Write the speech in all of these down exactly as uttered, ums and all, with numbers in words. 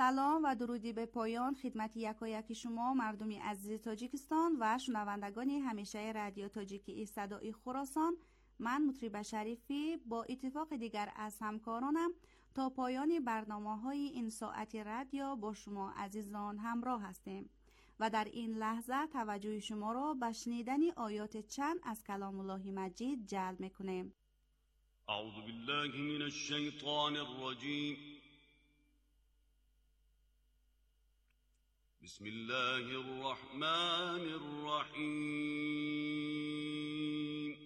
سلام و درودی به پایان خدمت یکایک شما مردمی عزیز تاجیکستان و شنوندگان همیشه رادیو تاجیکی صدای خراسان. من مطرب شریفی با اتفاق دیگر از همکارانم تا پایان برنامه‌های این ساعت رادیو با شما عزیزان همراه هستیم و در این لحظه توجه شما را به شنیدن آیات چند از کلام الله مجید جلب می‌کنیم. اعوذ بالله من الشیطان الرجیم. بسم الله الرحمن الرحیم.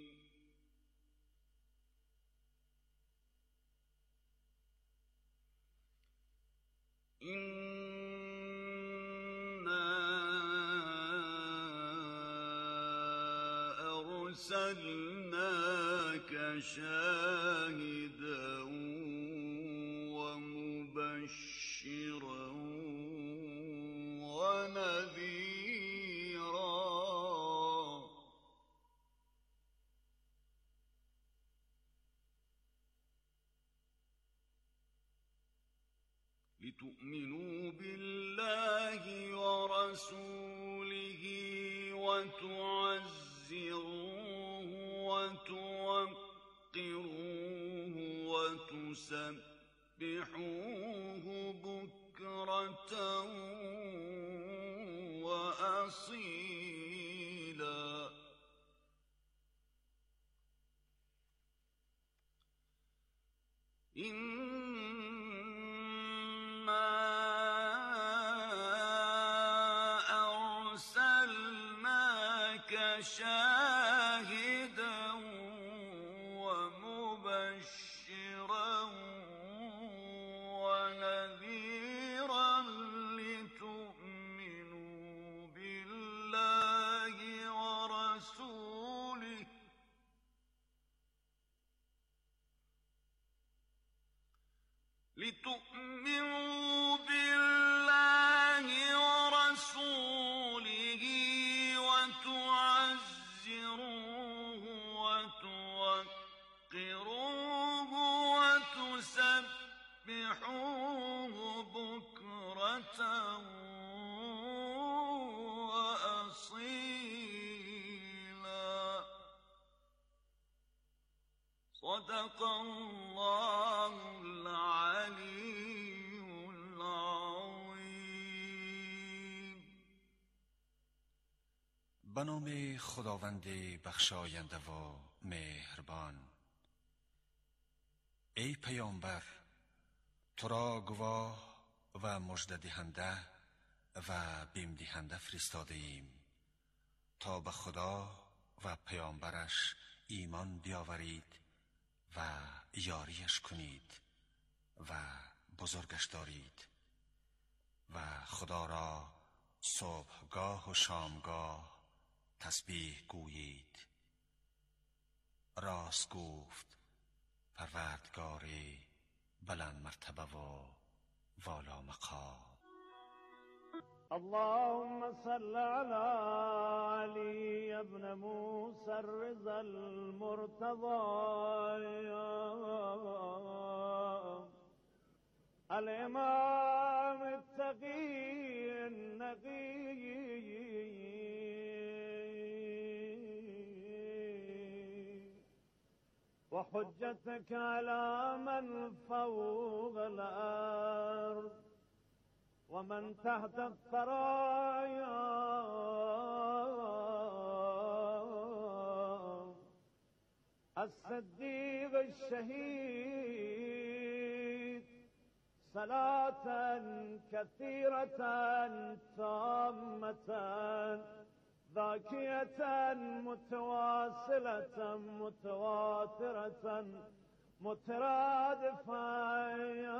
إنا أرسلناك شاهدا ومبشرا ونذيرا لتؤمنوا بالله ورسوله وتعزروه وتوقروه وتسبحوه بكرة وأصيلا. شاهدا ومبشرا ونذيرا لتؤمنوا بالله ورسوله لتؤمنوا بالله ورسوله وتعزروه وتوقروه وتسبحوه بكرة وأصيلا. صدق الله العلي العظيم. به نام خداوند بخشاینده و مهربان. ای پیامبر، تو را گواه و مژده دهنده و بیم دهنده فرستاده ایم تا به خدا و پیامبرش ایمان بیاورید و یاریش کنید و بزرگش دارید و خدا را صبحگاه و شامگاه تسبیح گویید. راست گفت پروردگاری بلند مرتبه و والا مقام. اللهم صل على علي ابن موسى الرضا المرتضى الإمام التقي النقي وحجتك على من فوق الأرض ومن تحت الثرايا الصديق الشهيد صلاة كثيرة تامة ذاكية متواصلة متواترة مترادفة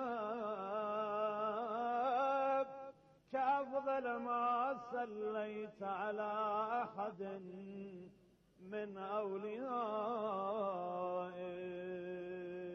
كأفضل ما صليت على أحد من أوليائك.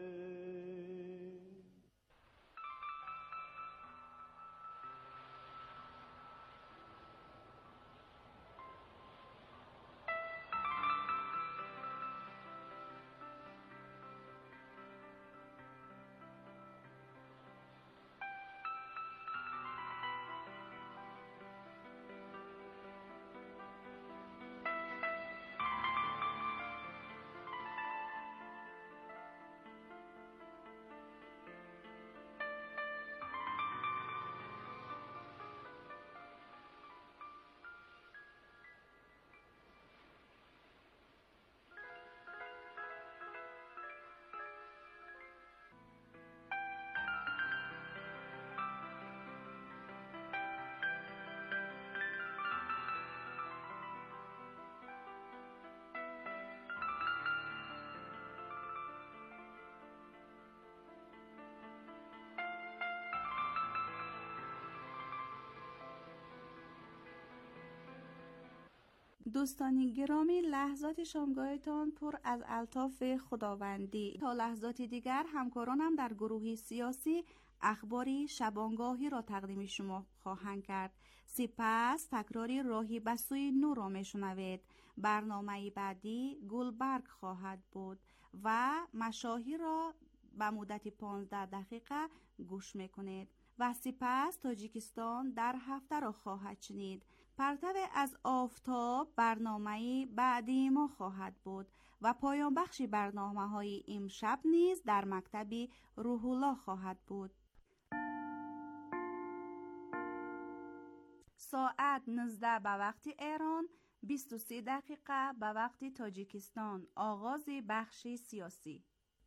دوستان گرامی، لحظات شامگاهتان پر از الطاف خداوندی. تا لحظات دیگر همکارانم در گروهی سیاسی اخباری شبانگاهی را تقدیم شما خواهند کرد. سپس تکراری راهی به سوی نور را میشنوید. برنامه بعدی گلبرگ خواهد بود و مشاهیر را به مدت پانزده دقیقه گوش میکنید و سپس تاجیکستان در هفته را خواهد شنید. پرتو از آفتاب برنامه بعدی ما خواهد بود و پایان بخش برنامه های امشب نیز در مکتب روح الله خواهد بود. ساعت نوزده به وقت ایران، بیست و سه دقیقه به وقت تاجیکستان. آغاز بخش سیاسی.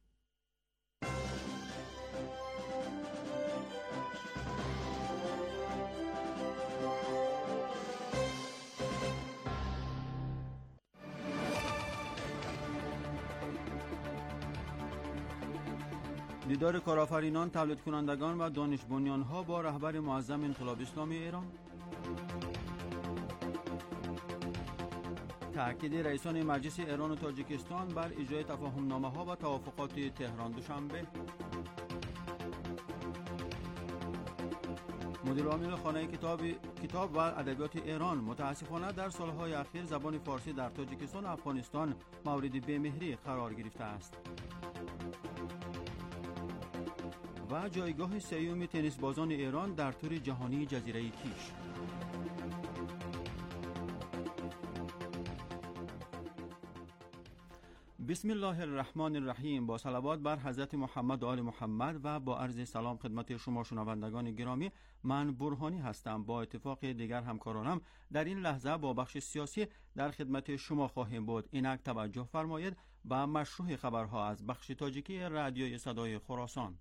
دیدار کارآفرینان، تولید کنندگان و دانش بنیان‌ها با رهبر معظم انقلاب اسلامی ایران. تأکید رئیسان مجلس ایران و تاجیکستان بر اجرای تفاهم‌نامه‌ها و توافقات تهران دوشنبه. مدیر عامل خانه کتاب کتاب و ادبیات ایران متاسفانه در سالهای اخیر زبان فارسی در تاجیکستان و افغانستان مورد بی‌مهری قرار گرفته است. و جایگاه سیوم تنیس بازان ایران در تور جهانی جزیره کیش. بسم الله الرحمن الرحیم. با صلوات بر حضرت محمد و آل محمد و با عرض سلام خدمت شما شنوندگان گرامی، من برهانی هستم. با اتفاق دیگر همکارانم در این لحظه با بخش سیاسی در خدمت شما خواهیم بود. اینک توجه فرمایید به مشروع خبرها از بخش تاجیکی رادیوی صدای خراسان.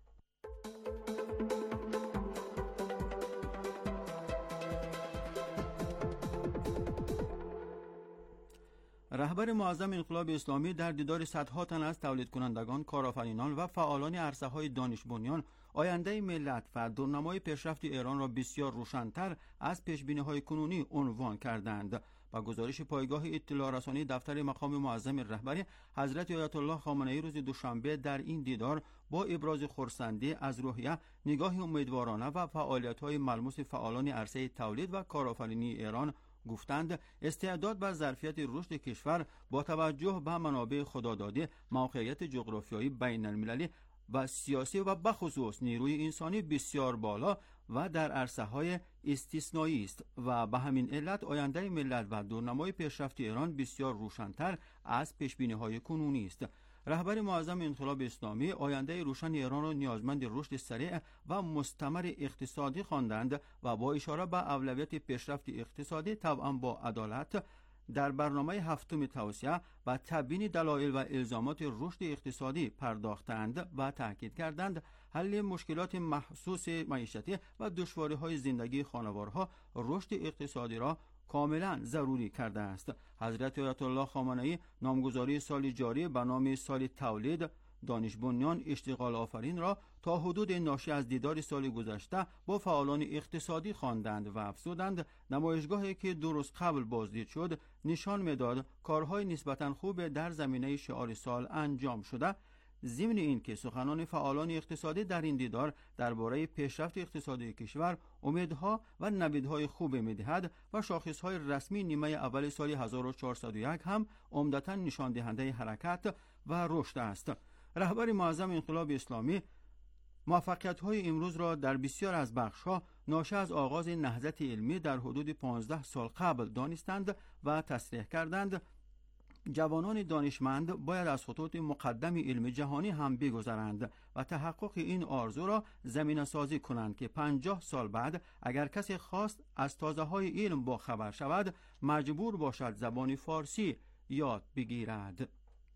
رهبر معظم انقلاب اسلامی در دیدار صدها تن از تولید کنندگان، کارآفرینان و فعالان عرصه‌های دانش بنیان آینده ملت و دورنمای پیشرفت ایران را بسیار روشن‌تر از پیش‌بینی‌های کنونی عنوان کردند. با گزارش پایگاه اطلاع رسانی دفتر مقام معظم رهبری، حضرت آیت الله خامنه‌ای روز دوشنبه در این دیدار با ابراز خرسندی از روحیه، نگاه امیدوارانه و فعالیت‌های ملموس فعالان عرصه تولید و کارآفرینی ایران گفتند استعداد و ظرفیت رشد کشور با توجه به منابع خدادادی، موقعیت جغرافیایی بین المللی و سیاسی و بخصوص نیروی انسانی بسیار بالا و در عرصه‌های استثنایی است و به همین علت آینده ملت و دورنمای پیشرفت ایران بسیار روشن‌تر از پیش‌بینی‌های کنونی است. رهبر معظم انقلاب اسلامی آینده روشن ایران را نیازمند رشد سریع و مستمر اقتصادی خواندند و با اشاره به اولویت پیشرفت اقتصادی طبعا با عدالت در برنامه هفتم توسعه و تبیین دلایل و الزامات رشد اقتصادی پرداختند و تاکید کردند حل مشکلات محسوس معیشتی و دشواری‌های زندگی خانوارها رشد اقتصادی را کاملا ضروری کرده است. حضرت آیت الله خامنه‌ای نامگذاری سال جاری به نام سال تولید، دانش بنیان، اشتغال آفرین را تا حدود ناشی از دیدار سال گذشته با فعالان اقتصادی خواندند و افزودند نمایشگاهی که درست قبل بازدید شد نشان می‌داد کارهای نسبتاً خوب در زمینه شعار سال انجام شده. ضمن این که سخنان فعالان اقتصادی در این دیدار درباره پیشرفت اقتصادی کشور امیدها و نویدهای خوب می‌دهد و شاخصهای رسمی نیمه اول سال هزار و چهارصد و یک هم عمدتاً نشان دهنده حرکت و رشد است. رهبر معظم انقلاب اسلامی موفقیت‌های امروز را در بسیار از بخش‌ها ناشی از آغاز نهضت علمی در حدود پانزده سال قبل دانستند و تصریح کردند. جوانان دانشمند باید از خطوط مقدم علم جهانی هم بگذرند و تحقق این آرزو را زمینه سازی کنند که پنجاه سال بعد اگر کسی خواست از تازه های علم با خبر شود مجبور باشد زبان فارسی یاد بگیرد.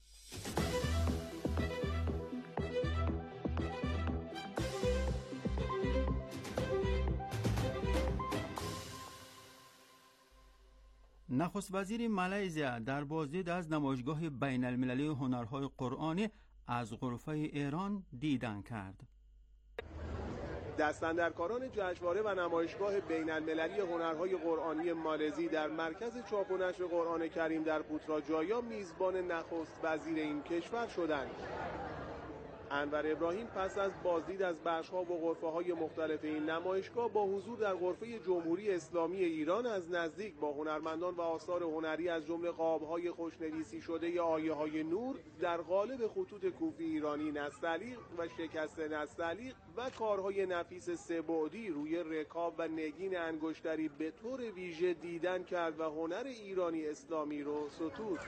نخست وزیر مالزی در بازدید از نمایشگاه بین المللی هنرهای قرآنی از غرفه ایران دیدن کرد. دستاندرکاران جشنواره و نمایشگاه بین‌المللی هنرهای قرآنی مالزی در مرکز چاپ و نشر قرآن کریم در پوتراجایا میزبان نخست وزیر این کشور شدند. انور ابراهیم پس از بازدید از بخش‌ها و غرفه‌های مختلف این نمایشگاه با حضور در غرفه جمهوری اسلامی ایران از نزدیک با هنرمندان و آثار هنری از جمله قاب‌های خوشنویسی شده آیه‌های نور در قالب خطوط کوفی ایرانی نستعلیق و شکست نستعلیق و کارهای نفیس سه‌بعدی روی رکاب و نگین انگشتری به طور ویژه دیدن کرد و هنر ایرانی اسلامی رو ستود.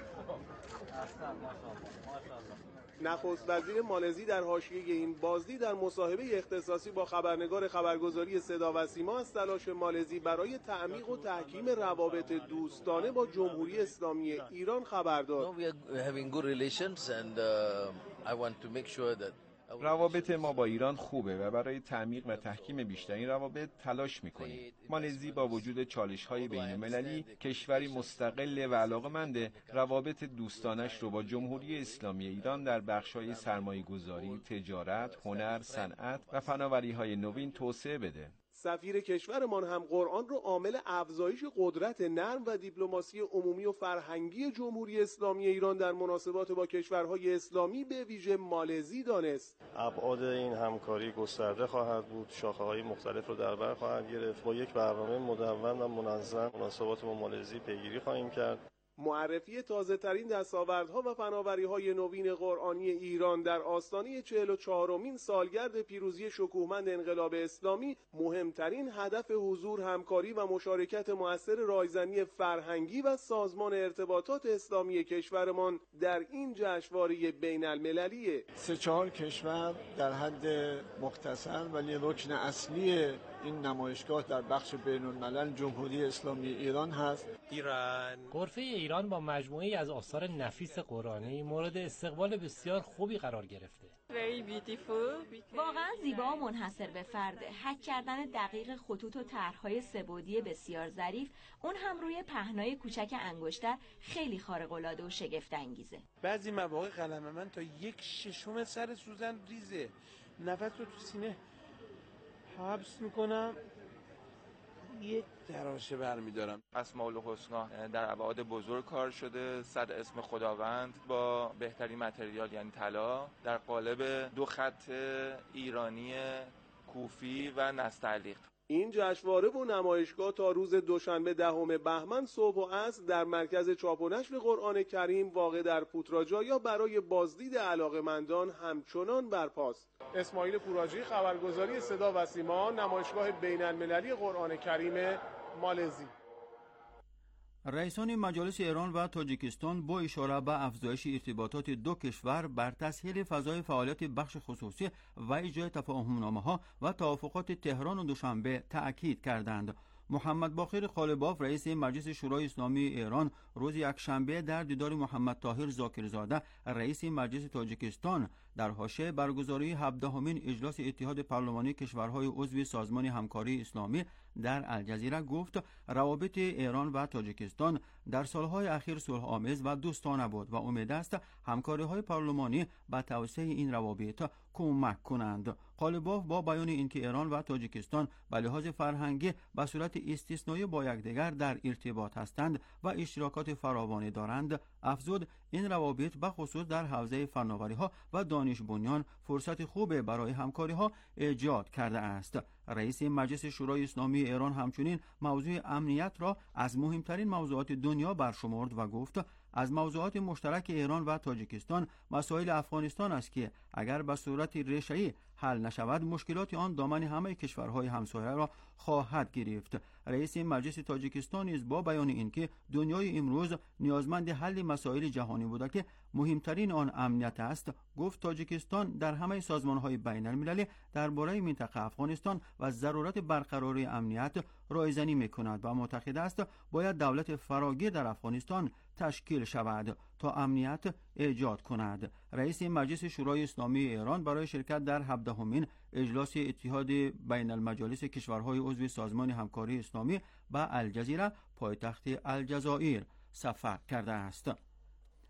نخست وزیر مالزی در حاشیه این بازدید در مصاحبه اختصاصی با خبرنگار خبرگزاری صدا و سیما از تلاش مالزی برای تعمیق و تحکیم روابط دوستانه با جمهوری اسلامی ایران خبر داد. روابط ما با ایران خوبه و برای تعمیق و تحکیم بیشتر این روابط تلاش میکنیم. مالزی با وجود چالش‌های بین‌المللی کشوری مستقل و علاقه‌مند روابط دوستانش رو با جمهوری اسلامی ایران در بخش‌های سرمایه‌گذاری، تجارت، هنر، صنعت و فناوری‌های نوین توسعه بده. سفیر کشورمان هم قرآن رو عامل افزایش قدرت نرم و دیپلماسی عمومی و فرهنگی جمهوری اسلامی ایران در مناسبات با کشورهای اسلامی به ویژه مالزی دانست. ابعاد این همکاری گسترده خواهد بود، شاخه‌های مختلف رو در بر خواهد گرفت. با یک برنامه مدون و منظم مناسبات با مالزی پیگیری خواهیم کرد. معرفی تازه‌ترین دستاوردها و فناوری‌های نوین قرآنی ایران در آستانه چهل و چهارمین سالگرد پیروزی شکوهمند انقلاب اسلامی مهمترین هدف حضور، همکاری و مشارکت مؤثر رایزنی فرهنگی و سازمان ارتباطات اسلامی کشورمان در این جشنواره بین‌المللیه. سه چهار کشور در حد مختصر ولی رکن اصلی این نمایشگاه در بخش بین‌الملل جمهوری اسلامی ایران هست. ایران غرفه ایران با مجموعه‌ای از آثار نفیس قرآنی مورد استقبال بسیار خوبی قرار گرفته. واقعا زیبا و منحصر به فرده. حک کردن دقیق خطوط و طرح‌های سه‌بعدی بسیار ظریف، اون هم روی پهنای کوچک انگشتر، خیلی خارق‌العاده و شگفت انگیزه. بعضی مواقع قلم من تا یک ششم سر سوزن ریزه. نفس رو تو سینه حبس میکنم، یک تراشه برمیدارم. اسماء الحسنا در ابعاد بزرگ کار شده، صد اسم خداوند با بهترین متریال یعنی طلا در قالب دو خط ایرانی کوفی و نستعلیق. این جشنواره و نمایشگاه تا روز دوشنبه دهم بهمن صبح و عصر در مرکز چاپ و نشر قرآن کریم واقع در پوتراجایا برای بازدید علاقه‌مندان همچنان برپاست. اسماعیل پوراجی، خبرگزاری صدا و سیما، نمایشگاه بین‌المللی قرآن کریم مالزی. رئیسان مجالس ایران و تاجیکستان با اشاره به افزایش ارتباطات دو کشور بر تسهیل فضای فعالیت بخش خصوصی و ایجاد تفاهم‌نامه‌ها و توافقات تهران و دوشنبه تأکید کردند. محمد باقر قالباف رئیس مجلس شورای اسلامی ایران روز یکشنبه در دیدار محمد طاهر ذاکرزاده رئیس مجلس تاجیکستان در حاشیه برگزاری هفدهمین اجلاس اتحاد پارلمانی کشورهای عضو سازمان همکاری اسلامی در الجزیره گفت روابط ایران و تاجیکستان در سالهای اخیر صلح‌آمیز و دوستانه بود و امید است همکاری‌های پارلمانی به توسعه این روابط کمک کنند. قالباف با بیان اینکه ایران و تاجیکستان به لحاظ فرهنگی به صورت استثنایی با یکدیگر در ارتباط هستند و اشتراکات فراوانی دارند، افزود این روابط به خصوص در حوزه فناوری‌ها و دانش بنیان فرصت خوبی برای همکاری‌ها ایجاد کرده است. رئیس مجلس شورای اسلامی ایران همچنین موضوع امنیت را از مهمترین موضوعات دنیا برشمرد و گفت از موضوعات مشترک ایران و تاجیکستان مسائل افغانستان است که اگر به صورت ریشه‌ای حل نشود مشکلات آن دامن همه کشورهای همسایه را خواهد گرفت. رئیس مجلس تاجیکستان نیز با بیان اینکه دنیای امروز نیازمند حل مسائل جهانی بوده که مهمترین آن امنیت است، گفت تاجیکستان در همه سازمان‌های بین‌المللی درباره منطقه افغانستان و ضرورت برقراری امنیت رایزنی می‌کند و معتقد است باید دولت فراگیر در افغانستان تشکیل شود تا امنیت ایجاد کند. رئیس مجلس شورای اسلامی ایران برای شرکت در هفدهمین اجلاس اتحاد بین المجالس کشورهای عضو سازمان همکاری اسلامی به الجزیره پایتخت الجزایر سفر کرده است.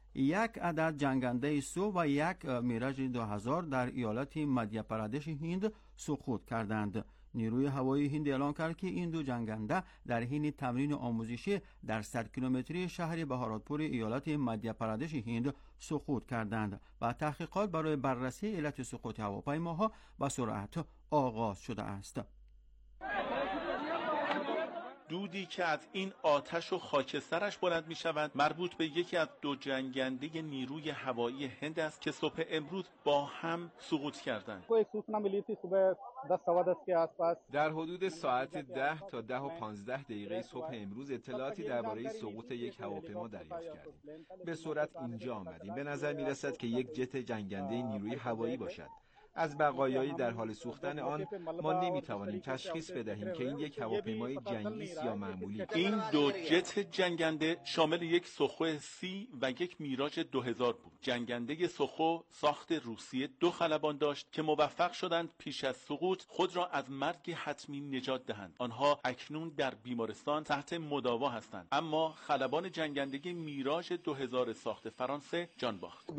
یک عدد جنگنده سو و یک میراج دو هزار در ایالت مدیا پرادش هند سقوط کردند. نیروی هوایی هند اعلام کرد که این دو جنگنده در حین تمرین آموزشی در صد کیلومتری شهر بهاراتپور ایالت مدیا پرادش هند سقوط کردند و تحقیقات برای بررسی علت سقوط هواپیماها به سرعت آغاز شده است. دودی که از این آتش و خاکسترش بلند می شود مربوط به یکی از دو جنگنده نیروی هوایی هند است که صبح امروز با هم سقوط کردند. در حدود ساعت ده تا ده و پانزده دقیقه صبح امروز اطلاعاتی درباره سقوط یک هواپیما دریافت کردیم. به سرعت اینجا آمدیم. به نظر می رسد که یک جت جنگنده نیروی هوایی باشد. از بقایای در حال سوختن آن ما نمیتوانیم تشخیص بدهیم که این یک هواپیمای جنگی است یا معمولی. این دو جت جنگنده شامل یک سوخو سی و یک میراج دو هزار بود. جنگنده سوخو ساخت روسیه دو خلبان داشت که موفق شدند پیش از سقوط خود را از مرگ حتمی نجات دهند. آنها اکنون در بیمارستان تحت مداوا هستند، اما خلبان جنگنده میراج دو هزار ساخت فرانسه جان باخت.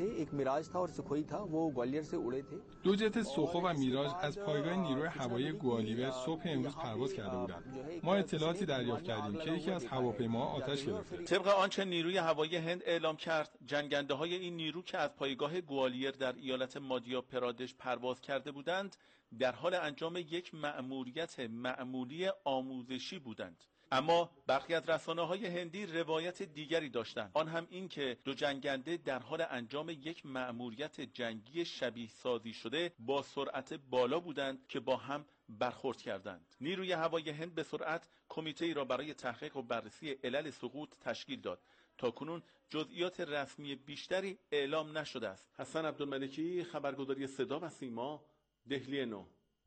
دو جت سوخو و میراج از پایگاه نیروی هوایی گوالیور صبح امروز پرواز کرده بودند. ما اطلاعاتی دریافت کردیم که یکی از هواپیماها آتش گرفته. طبق آنچه نیروی هوایی هند اعلام کرد، جنگنده‌های این نیرو که از پایگاه گوالیور در ایالت مادیا پرادش پرواز کرده بودند، در حال انجام یک مأموریت معمولی آموزشی بودند. اما برخی از رسانه‌های هندی روایت دیگری داشتند، آن هم این که دو جنگنده در حال انجام یک مأموریت جنگی شبیه سازی شده با سرعت بالا بودند که با هم برخورد کردند. نیروی هوایی هند به سرعت کمیته‌ای را برای تحقیق و بررسی علل سقوط تشکیل داد. تاکنون جزئیات رسمی بیشتری اعلام نشده است. حسن عبدالملکی، خبرگزاری صدا و سیما، دهلی نو.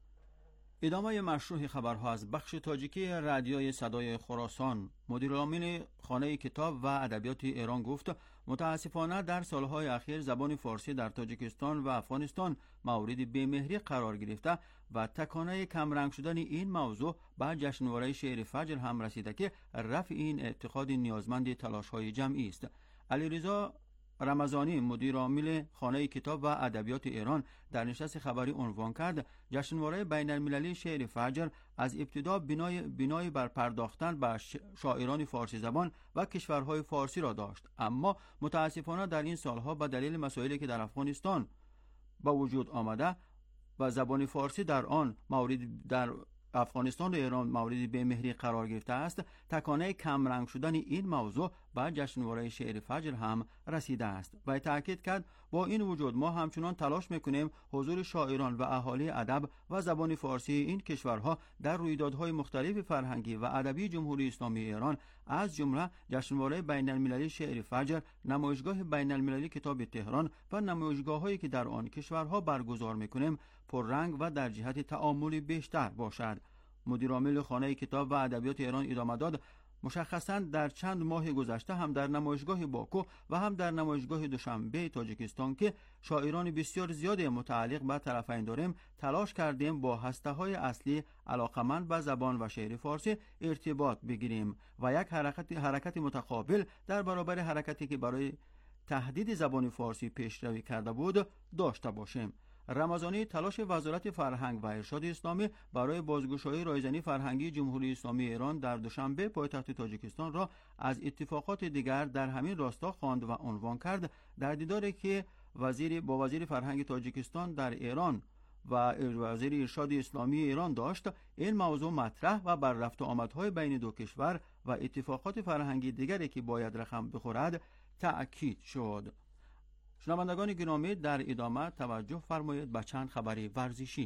ادامه مشروع خبرها از بخش تاجیکی رادیوی صدای خراسان. مدیرعامل خانه کتاب و ادبیات ایران گفت متاسفانه در سالهای اخیر زبان فارسی در تاجیکستان و افغانستان مورد بی‌مهری قرار گرفته و تکانه کمرنگ شدن این موضوع به جشنواره شعر فجر هم رسیده که رفع این اعتقاد نیازمند تلاش‌های جمعی است. علیرضا رمضانی مدیر عامل خانه کتاب و ادبیات ایران در نشست خبری عنوان کرد جشنواره بین المللی شعر فجر از ابتدا بنای بنای بر پرداختن به شاعران فارسی زبان و کشورهای فارسی را داشت، اما متاسفانه در این سالها به دلیل مسائلی که در افغانستان با وجود آمده و زبان فارسی در آن مورد در افغانستان و ایران مورد بی‌مهری قرار گرفته است، تکانه کمرنگ شدن این موضوع به جشنواره شعر فجر هم رسیده است و تاکید کرد با این وجود ما همچنان تلاش میکنیم حضور شاعران و اهالی ادب و زبان فارسی این کشورها در رویدادهای مختلف فرهنگی و ادبی جمهوری اسلامی ایران از جمله جشنواره بین المللی شعر فجر، نمایشگاه بین المللی کتاب تهران و نمایشگاه‌هایی که در آن کشورها برگزار میکنیم پررنگ و در جهت تعامل بیشتر باشد. مدیرعامل خانه کتاب و ادبیات ایران ادامه داد مشخصاً در چند ماه گذشته هم در نمایشگاه باکو و هم در نمایشگاه دوشنبه تاجیکستان که شاعران بسیار زیادی متعلق به طرفین داریم تلاش کردیم با هسته‌های اصلی علاقمند به زبان و شعر فارسی ارتباط بگیریم و یک حرکت حرکت متقابل در برابر حرکتی که برای تهدید زبان فارسی پیشروی کرده بود داشته باشیم. رمضانی تلاش وزارت فرهنگ و ارشاد اسلامی برای بازگشایی رایزنی فرهنگی جمهوری اسلامی ایران در دوشنبه پایتخت تاجیکستان را از اتفاقات دیگر در همین راستا خواند و عنوان کرد. در دیداری که وزیر با وزیر فرهنگ تاجیکستان در ایران و وزیر ارشاد اسلامی ایران داشت، این موضوع مطرح و بر رفت و آمدهای بین دو کشور و اتفاقات فرهنگی دیگری که باید رقم بخورد تأکید شد. شنوندگان گرامی، در ادامه توجه فرمایید به چند خبری ورزشی.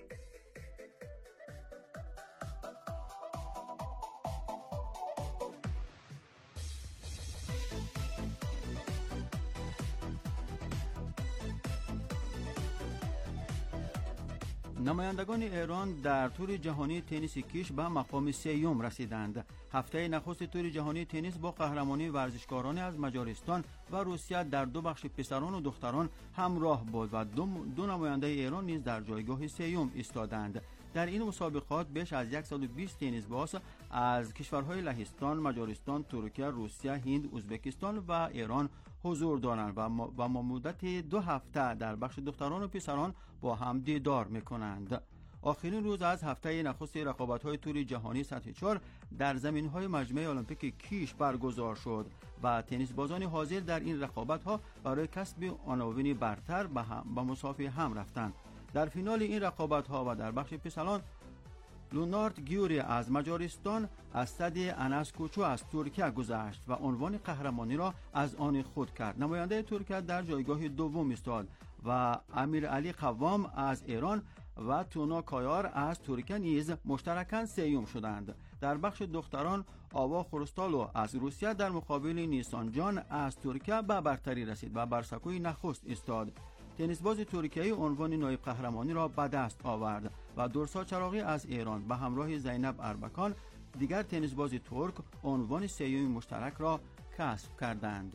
نمایندگان ایران در تور جهانی تنیس کیش به مقام سیوم رسیدند. هفته نخست تور جهانی تنیس با قهرمانی ورزشکاران از مجارستان و روسیه در دو بخش پسران و دختران همراه بود و دو, دو نماینده ایران نیز در جایگاه سیوم ایستادند. در این مسابقات بیش از صد و بیست تنیس باز از کشورهای لهستان، مجارستان، ترکیه، روسیه، هند، ازبکستان و ایران حضور دارند و ما, و ما مدت دو هفته در بخش دختران و پسران با هم دیدار میکنند. آخرین روز از هفته نخست رقابت‌های تور جهانی سطح چهار در زمین‌های مجمع المپیک کیش برگزار شد و تنیس بازان حاضر در این رقابت‌ها برای کسب عناوین برتر به هم به مسافه هم رفتند. در فینال این رقابت‌ها و در بخش پسران لونارد گیوری از مجارستان از صد انس کوچو از ترکیه گذشت و عنوان قهرمانی را از آن خود کرد. نماینده ترکیه در جایگاه دوم ایستاد و امیر علی قوام از ایران و تونا کایار از ترکیه نیز مشترکاً سوم شدند. در بخش دختران آوا خورستالو از روسیه در مقابل نیسان جان از ترکیه به برتری رسید و بر سکوی نخست ایستاد. تنیس باز ترکیه‌ای عنوان نایب قهرمانی را به دست آورد و درسا چراغی از ایران به همراه زینب اربکان دیگر تنیس باز ترک عنوان سوم مشترک را کسب کردند.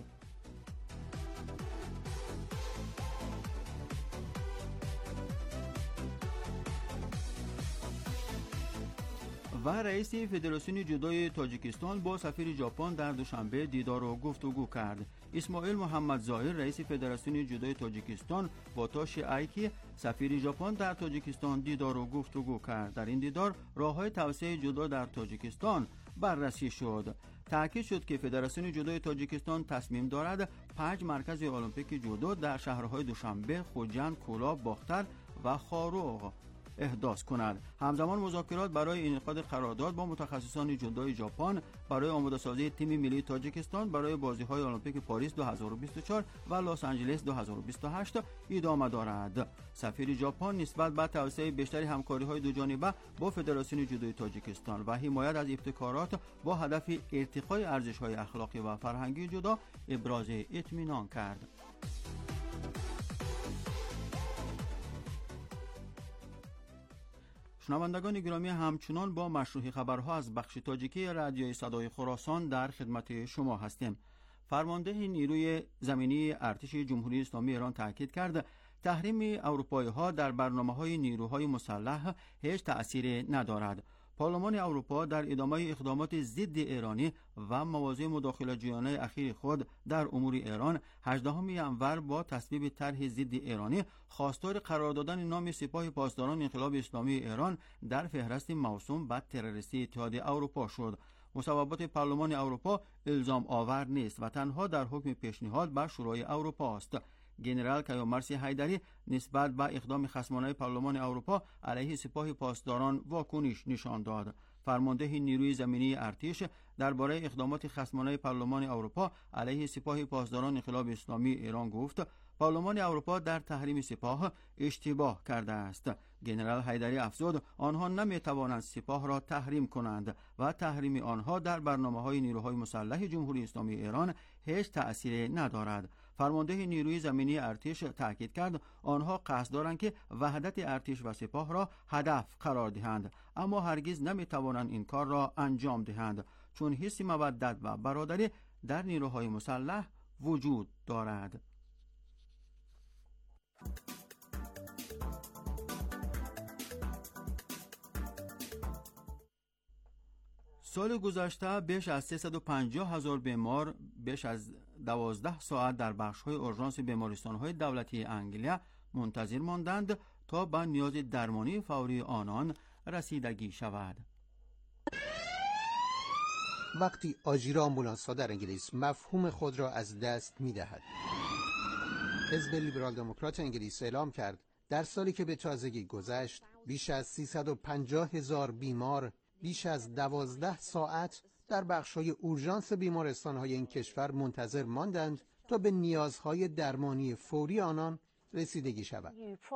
و رئیس فدراسیون جودوی تاجیکستان با سفیر ژاپن در دوشنبه دیدار و گفتگو کرد. اسماعیل محمد ظاهر رئیس فدراسیون جودوی تاجیکستان با تاشی ایکی سفیر ژاپن در تاجیکستان دیدار و گفتگو کرد. در این دیدار راه‌های توسعه جودو در تاجیکستان بررسی شد. تاکید شد که فدراسیون جودوی تاجیکستان تصمیم دارد پنج مرکز المپیک جودو در شهرهای دوشنبه، خوجند، کولاب، باختر و خاروغ احداث کند. همزمان مذاکرات برای انعقاد قرارداد با متخصصان جودوی ژاپن برای آماده سازی تیم ملی تاجیکستان برای بازی‌های المپیک پاریس دو هزار و بیست و چهار و لس آنجلس دو هزار و بیست و هشت ادامه دارد. سفیر ژاپن نسبت به توسعه بیشتر همکاری‌های دوجانبه با فدراسیون جودوی تاجیکستان و حمایت از ابتکارات با هدف ارتقای ارزش‌های اخلاقی و فرهنگی جودو ابراز اطمینان کرد. شنوندگان گرامی، همچنان با مشروح خبرها از بخش تاجیکی رادیوی صدای خراسان در خدمت شما هستیم. فرمانده نیروی زمینی ارتش جمهوری اسلامی ایران تاکید کرد تحریم اروپایی‌ها در برنامه‌های نیروهای مسلح هیچ تأثیری ندارد. پارلمان اروپا در ادامه اقدامات ضد ایرانی و مواضع مداخله‌جویانه اخیر خود در امور ایران هجدهم ژانویه با تصویب طرح ضد ایرانی خواستار قرار دادن نام سپاه پاسداران انقلاب اسلامی ایران در فهرست موسوم به تروریستی اتحادیه اروپا شد. مصوبات پارلمان اروپا الزام آور نیست و تنها در حکم پیشنهاد به شورای اروپا است. ژنرال کیومرث حیدری نسبت به اقدام خصمانه پارلمان اروپا علیه سپاه پاسداران واکنش نشان داد. فرمانده نیروی زمینی ارتش درباره اقدامات خصمانه پارلمان اروپا علیه سپاه پاسداران انقلاب اسلامی ایران گفت پارلمان اروپا در تحریم سپاه اشتباه کرده است. ژنرال حیدری افزود آنها نمیتوانند سپاه را تحریم کنند و تحریم آنها در برنامه‌های نیروهای مسلح جمهوری اسلامی ایران هیچ تأثیری ندارد. فرمانده نیروی زمینی ارتش تاکید کرد آنها قصد دارند که وحدت ارتش و سپاه را هدف قرار دهند، اما هرگز نمیتوانند این کار را انجام دهند چون حس مودت و برادری در نیروهای مسلح وجود دارد. سال گذشته بیش از سیصد و پنجاه هزار بیمار بیش از دوازده ساعت در بخش‌های اورژانس بیمارستان‌های دولتی انگلیس منتظر ماندند تا به نیاز درمانی فوری آنان رسیدگی شود. وقتی آژیر آمبولانس‌ها در انگلیس مفهوم خود را از دست می‌دهد. حزب لیبرال دموکرات انگلیس اعلام کرد در سالی که به تازگی گذشت بیش از سیصد و پنجاه هزار بیمار بیش از دوازده ساعت در بخش‌های اورژانس بیمارستان‌های این کشور منتظر ماندند تا به نیازهای درمانی فوری آنان رسیدگی شود.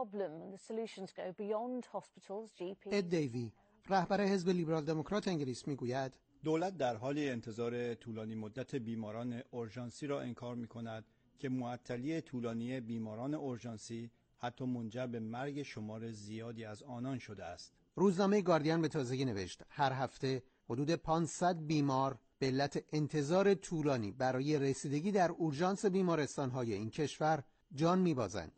اد دیوی، رهبر حزب لیبرال دموکرات انگلیس میگوید دولت در حال انتظار طولانی مدت بیماران اورژانسی را انکار می‌کند که معطلی طولانی بیماران اورژانسی حتی منجر به مرگ شمار زیادی از آنان شده است. روزنامه گاردین به تازگی نوشت هر هفته حدود پانصد بیمار به علت انتظار طولانی برای رسیدگی در اورژانس بیمارستان‌های این کشور جان می‌بازند.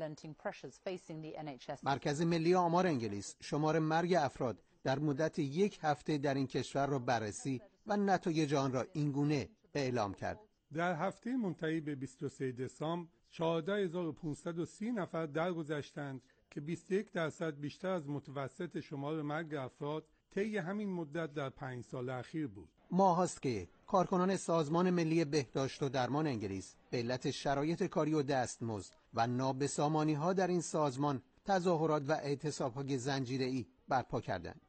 مرکز ملی آمار انگلیس شمار مرگ افراد در مدت یک هفته در این کشور را بررسی و نتایج آن را اینگونه اعلام کرد. در هفته منتهی به بیست و سوم دسامبر چهارده هزار و پانصد و سی نفر درگذشتند که بیست و یک درصد بیشتر از متوسط شمار مرگ افراد طی همین مدت در پنج سال اخیر بود. ماهاست که کارکنان سازمان ملی بهداشت و درمان انگلیس به علت شرایط کاری و دستمزد و نابسامانی‌ها در این سازمان تظاهرات و اعتصاب‌های زنجیره‌ای برپا کردند.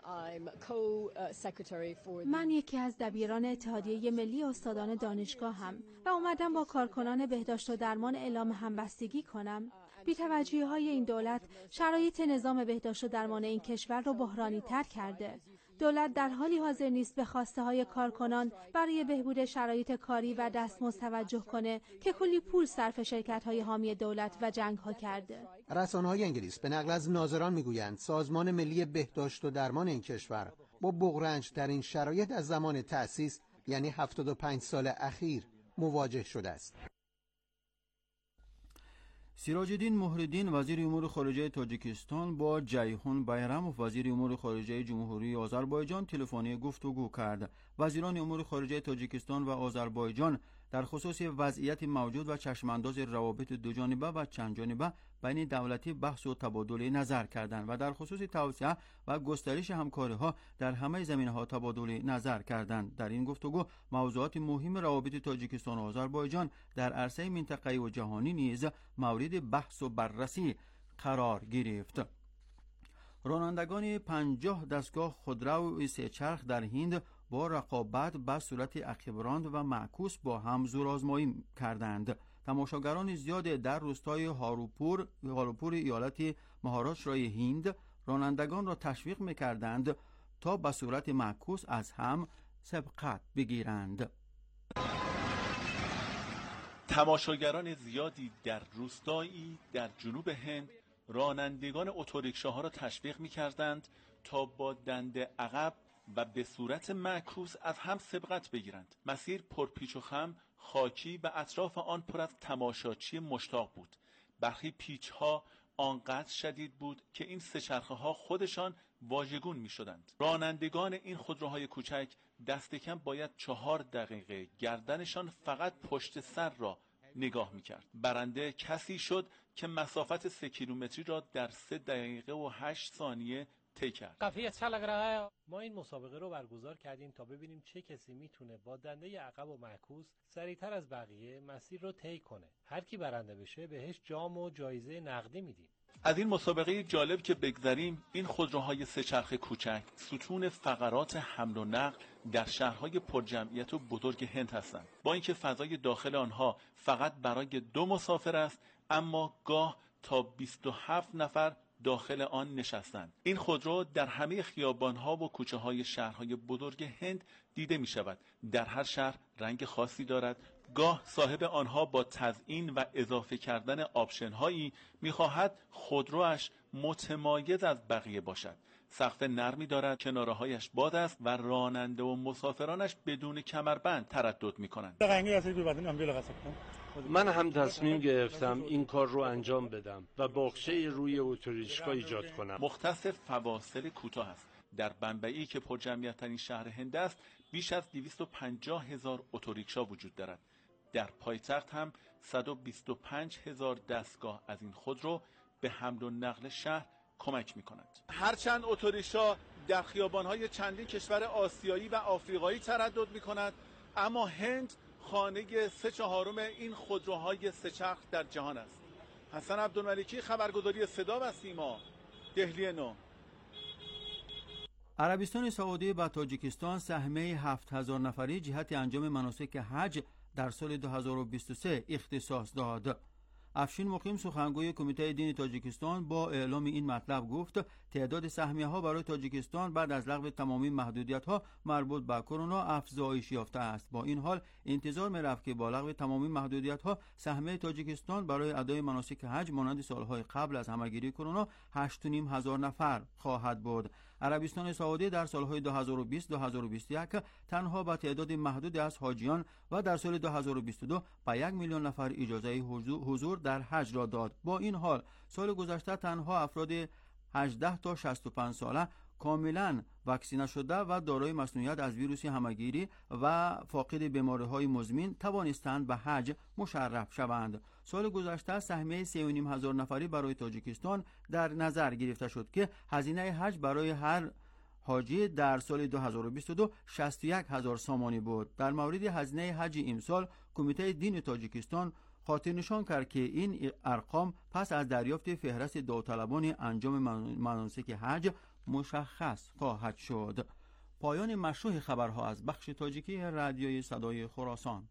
من یکی از دبیران اتحادیه ملی استادان دانشگاهم و اومدم با کارکنان بهداشت و درمان اعلام همبستگی کنم. بی‌توجهی‌های این دولت شرایط نظام بهداشت و درمان این کشور رو بحرانی تر کرده. دولت در حالی حاضر نیست به خواسته های کارکنان برای بهبود شرایط کاری و دستمزد توجه کنه که کلی پول صرف شرکت های حامی دولت و جنگ ها کرده. رسانه‌های انگلیس به نقل از ناظران میگویند سازمان ملی بهداشت و درمان این کشور با بغرنج در این شرایط از زمان تأسیس یعنی هفتاد و پنج سال اخیر مواجه شده است. سیراج الدین مهرالدین وزیر امور خارجه تاجیکستان با جیهون بیرموف وزیر امور خارجه جمهوری آذربایجان تلفنی گفتگو کرد. وزیران امور خارجه تاجیکستان و آذربایجان در خصوص وضعیت موجود و چشمانداز روابط دوجانبه و چندجانبه بین دولتی بحث و تبادل نظر کردند و در خصوص توسعه و گسترش همکاری‌ها در همه زمینه‌ها تبادل نظر کردند. در این گفتگو موضوعات مهم روابط تاجیکستان و آذربایجان در عرصه منطقه‌ای و جهانی نیز مورد بحث و بررسی قرار گرفت. رانندگان پنجاه دستگاه خودرو سه چرخ در هند با رقابت به صورت عقب‌راند و معکوس با هم زورآزمایی کردند. تماشاگران زیاد در روستای هاروپور هاروپور ایالت مهاراشترای هند رانندگان را تشویق می‌کردند تا به صورت معکوس از هم سبقت بگیرند. تماشاگران زیادی در روستایی در جنوب هند رانندگان اتوریکشاها را تشویق می‌کردند تا با دنده عقب و به صورت معکوس از هم سبقت بگیرند. مسیر پرپیچ و خم، خاکی و اطراف آن پر از تماشاچی مشتاق بود. برخی پیچ‌ها آنقدر شدید بود که این سه‌چرخه ها خودشان واژگون می‌شدند. رانندگان این خودروهای کوچک دست کم باید چهار دقیقه گردنشان فقط پشت سر را نگاه می‌کرد. برنده کسی شد که مسافت سه کیلومتری را در سه دقیقه و هشت ثانیه طی کرد. کافی اچھا لگ رہا ہے. ما این مسابقه رو برگزار کردیم تا ببینیم چه کسی میتونه با دنده عقب و معکوس سریعتر از بقیه مسیر رو طی کنه. هر کی برنده بشه بهش جام و جایزه نقدی میدیم. از این مسابقه جالب که بگذریم، این خودروهای سه‌چرخ کوچک ستون فقرات حمل و نقل در شهرهای پرجمعیت و بزرگ هند هستند. با اینکه فضای داخل آنها فقط برای دو مسافر است، اما گاه تا بیست و هفت نفر داخل آن نشستند. این خودرو در همه خیابان‌ها و کوچه‌های شهرهای بزرگ هند دیده می‌شود. در هر شهر رنگ خاصی دارد. گاه صاحب آنها با تزیین و اضافه کردن آپشن‌هایی می‌خواهد خودروش متمایز از بقیه باشد. سقف نرمی دارد، کناره‌هایش باز است و راننده و مسافرانش بدون کمربند تردد می‌کنند. من هم تصمیم گرفتم این کار رو انجام بدم و باغچه روی اتوریشکا ایجاد کنم. مختص فواصل کوتاه است. در بمبئی که پرجمعیت‌ترین شهر هند است، بیش از دویست و پنجاه هزار اتوریکشا وجود دارد. در پایتخت هم صد و بیست و پنج هزار دستگاه از این خودرو به حمل و نقل شهر کمک می‌کنند. هرچند اتوریکشا در خیابان‌های چندین کشور آسیایی و آفریقایی تردد می‌کند، اما هند خانه سه چهارم این خودروهای سه‌چرخ در جهان است. حسن عبدالملکی، خبرگزاری صدا و سیما، دهلی نو. عربستان سعودی با تاجیکستان سهمیه هفت هزار نفری جهت انجام مناسک حج در سال دو هزار و بیست و سه اختصاص داد. افشین مقیم سخنگوی کمیته دین تاجیکستان با اعلام این مطلب گفت تعداد سهمیه ها برای تاجیکستان بعد از لغو تمامی محدودیت ها مربوط به کرونا افزایش یافته است. با این حال انتظار می رفت که با لغو تمامی محدودیت ها سهمیه تاجیکستان برای ادای مناسک حج مانند سالهای قبل از همهگیری کرونا هشت و نیم هزار نفر خواهد بود. عربستان سعودی در سالهای دو هزار و بیست تا دو هزار و بیست و یک تنها با تعداد محدود از حاجیان و در سال دو هزار و بیست و دو با یک میلیون نفر اجازه حضور در حج را داد. با این حال سال گذشته تنها افراد هجده تا شصت و پنج ساله کاملا واکسینه شده و دارای مسئولیت از ویروس همگیری و فاقد بیماری‌های مزمن توانستند به حج مشرف شوند. سال گذشته سهمیه سه و نیم هزار نفری برای تاجیکستان در نظر گرفته شد که هزینه حج برای هر حاجی در سال دو هزار و بیست و دو شصت و یک هزار سامانی بود. در مورد هزینه حج امسال کمیته دین تاجیکستان خاطر نشان کرد که این ارقام پس از دریافت فهرست داوطلبان انجام مناسک حج مشخص خواهد شد. پایان مشروع خبرها از بخش تاجیکی رادیوی صدای خراسان.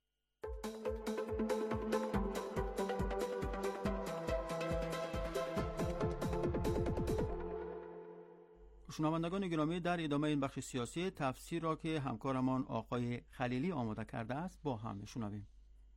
شنوندگان گرامی، در ادامه این بخش سیاسی تفسیر را که همکارمان آقای خلیلی آماده کرده است با هم میشنویم.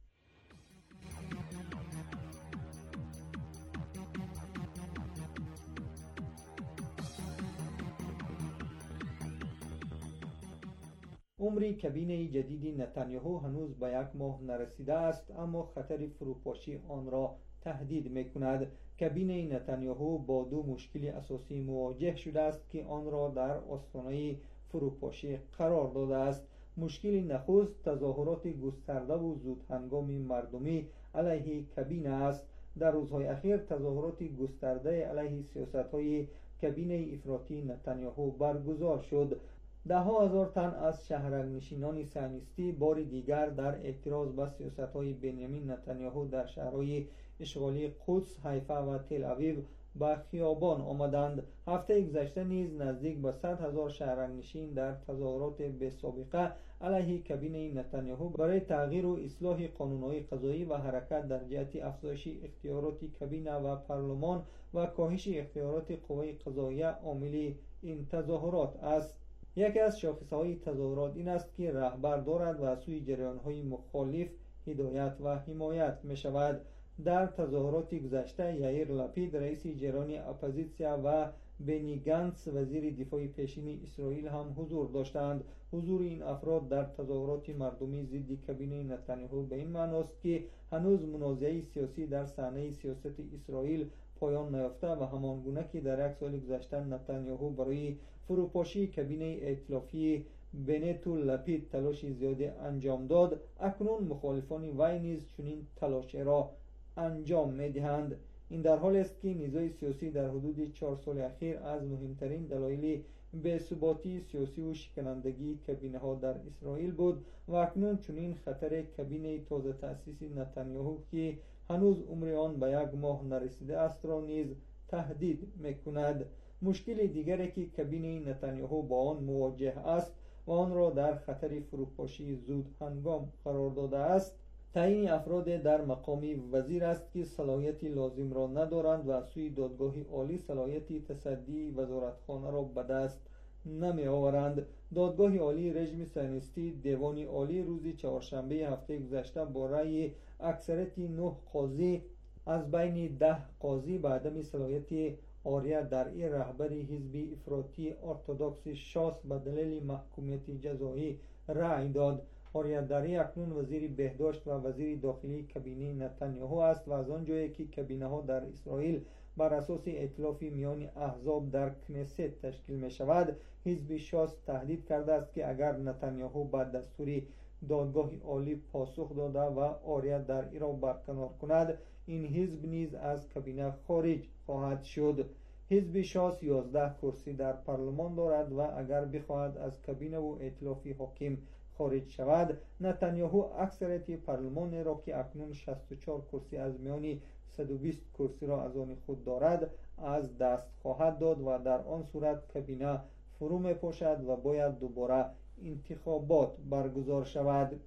عمری کابینه جدید نتانیاهو هنوز به یک ماه نرسیده است، اما خطر فروپاشی آن را تهدید می‌کند. کابینه نتانیاهو با دو مشکل اساسی مواجه شده است که آن را در آستانه فروپاشی قرار داده است. مشکل نخست تظاهرات گسترده و زود هنگام مردمی علیه کابینه است. در روزهای اخیر تظاهرات گسترده علیه سیاست‌های کابینه افراطی نتانیاهو برگزار شد. ده ها هزار تن از شهرنشینان صهیونیستی بار دیگر در اعتراض به سیاست‌های بنیامین نتانیاهو در شهرهای اشغالی قدس، حیفا و تل اویو به خیابان آمدند. هفته گذشته نیز نزدیک به صد هزار شهرنشین در تظاهرات به سابقه علیه کابینه نتانیاهو برای تغییر و اصلاح قانون‌های قضایی و حرکت در جهت افزایش اختیارات کابینه و پارلمان و کاهش اختیارات قوه قضاییه عامل این تظاهرات است. یکی از شاخصهای تظاهرات این است که رهبر دارد و از سوی جریان‌های مخالف هدایت و حمایت می شود. در تظاهرات گذشته یائیر لپید رئیس جریان اپوزیسیا و بنی گانتس وزیر دفاع پیشین اسرائیل هم حضور داشتند. حضور این افراد در تظاهرات مردمی ضد کابینه نتانیاهو به این معنی است که هنوز منازعه سیاسی در صحنه سیاست اسرائیل پایان نیافته و همان گونه که در یک سال گذشته نتانیاهو برای فروپاشی کابینه ائتلافی بنت و لپید تلاش زیادی انجام داد، اکنون مخالفان وی نیز چنین تلاشی را انجام می‌دهند. این در حالی است که نزاع سیاسی در حدود چهار سال اخیر از مهمترین دلایل بی‌ثباتی سیاسی و شکنندگی کابینه ها در اسرائیل بود و اکنون چنین خطر کابینه تازه تأسیس نتانیاهو که هنوز عمر آن به یک ماه نرسیده است را نیز تهدید می‌کند. مشکل دیگری که کابینه نتانیاهو با آن مواجه است و آن را در خطر فروپاشی زود هنگام قرار داده است، تعیین افراد در مقام وزیر است که صلاحیتی لازم را ندارند و از سوی دادگاه عالی صلاحیتی تصدی وزارتخانه را به دست نمی آورند. دادگاه عالی رژیم صهیونیستی دیوان عالی روز چهارشنبه هفته گذشته با رأی اکثریت نه قاضی از بین ده قاضی به عدم صلاحیت آریا در ای رهبر حزب افراطی ارتدوکس شاس به دلیل محکومیت جزایی رأی داد. آریا دری اکنون وزیر بهداشت و وزیر داخلی کابینه نتانیاهو است و از آنجایی که کابینه ها در اسرائیل بر اساس ائتلاف میان احزاب در کنست تشکیل می شود، حزب شاس تهدید کرده است که اگر نتانیاهو به دستور دادگاه عالی پاسخ داده و آریا در ای را برکنار کند، این حزب نیز از کابینه خارج خواهد شد. حزب شاس یازده کرسی در پارلمان دارد و اگر بخواهد از کابینه و ائتلاف حاکم خارج شود، نتانیاهو اکثریت پارلمان را که اکنون شصت و چهار کرسی از میان صد و بیست کرسی را از آن خود دارد از دست خواهد داد و در آن صورت کابینه فرو می پاشد و باید دوباره انتخابات برگزار شود.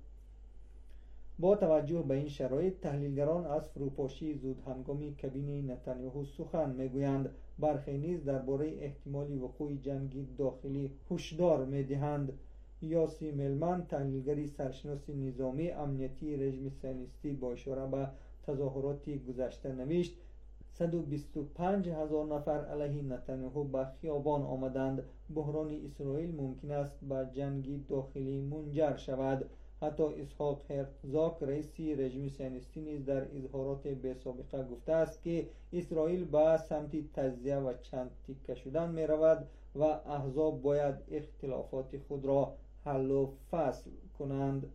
با توجه به این شرایط تحلیلگران از فروپاشی زود هنگامی کابینه نتانیاهو سخن میگویند. برخی نیز درباره احتمال وقوع جنگ داخلی هشدار میدهند. یاسی ملمن تحلیلگری سرشناس نظامی امنیتی رژیم صهیونیستی با اشاره به تظاهرات گذشته نوشت صد و بیست و پنج هزار نفر علیه نتانیاهو به خیابان آمدند. بحران اسرائیل ممکن است به جنگ داخلی منجر شود. حتی اسحاق هرتزاک رئیس رژیم صهیونیستی نیز در اظهارات به سابقه گفته است که اسرائیل به سمت تجزیه و چند تکه شدن می رود و احزاب باید اختلافات خود را حل و فصل کنند.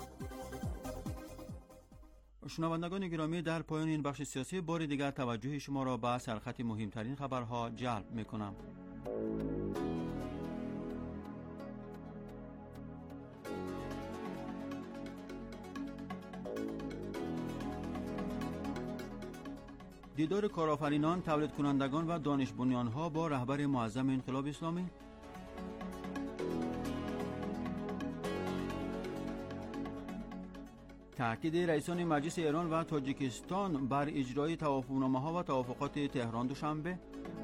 شنوندگان گرامی، در پایان این بخش سیاسی بار دیگر توجه شما را به سرخط مهمترین خبرها جلب می‌کنم. دیدار کارآفرینان، تولید کنندگان و دانش بنیان‌ها با رهبر معظم انقلاب اسلامی. تاکید رئیسان مجلس ایران و تاجیکستان بر اجرای توافقنامه‌ها و توافقات تهران دوشنبه.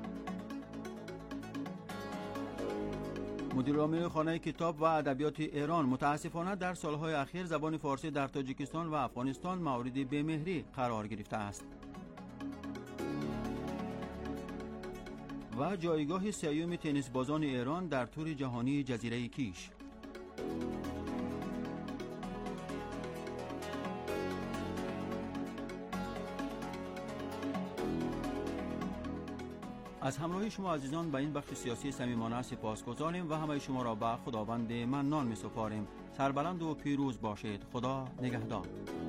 مدیرعامل خانه کتاب و ادبیات ایران: متاسفانه در سالهای اخیر زبان فارسی در تاجیکستان و افغانستان مورد بی‌مهری قرار گرفته است. و جایگاه سیوم تنیس بازان ایران در تور جهانی جزیره کیش. از همراهی شما عزیزان به این بخش سیاسی صمیمانه سپاسگزاریم و همه شما را به خداوند منان می‌سپاریم. سربلند و پیروز باشید. خدا نگهدار.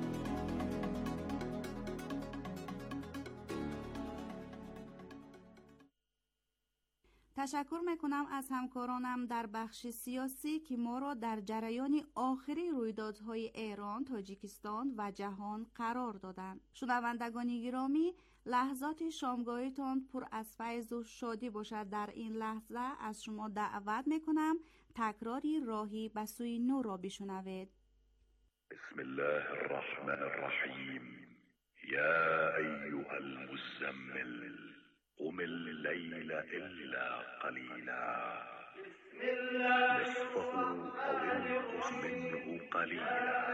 تشکر میکنم از همکارانم در بخش سیاسی که ما را در جریان آخری رویدادهای ایران، تاجیکستان و جهان قرار دادند. شنوندگان گرامی، لحظات شامگاهیتان پر از فیض و شادی باشد. در این لحظه از شما دعوت میکنم تکراری راهی به سوی نور را بشنوید. بسم الله الرحمن الرحیم. یا ایها المزمل قم الليل إلا قليلا نصفه أو انقص منه قليلا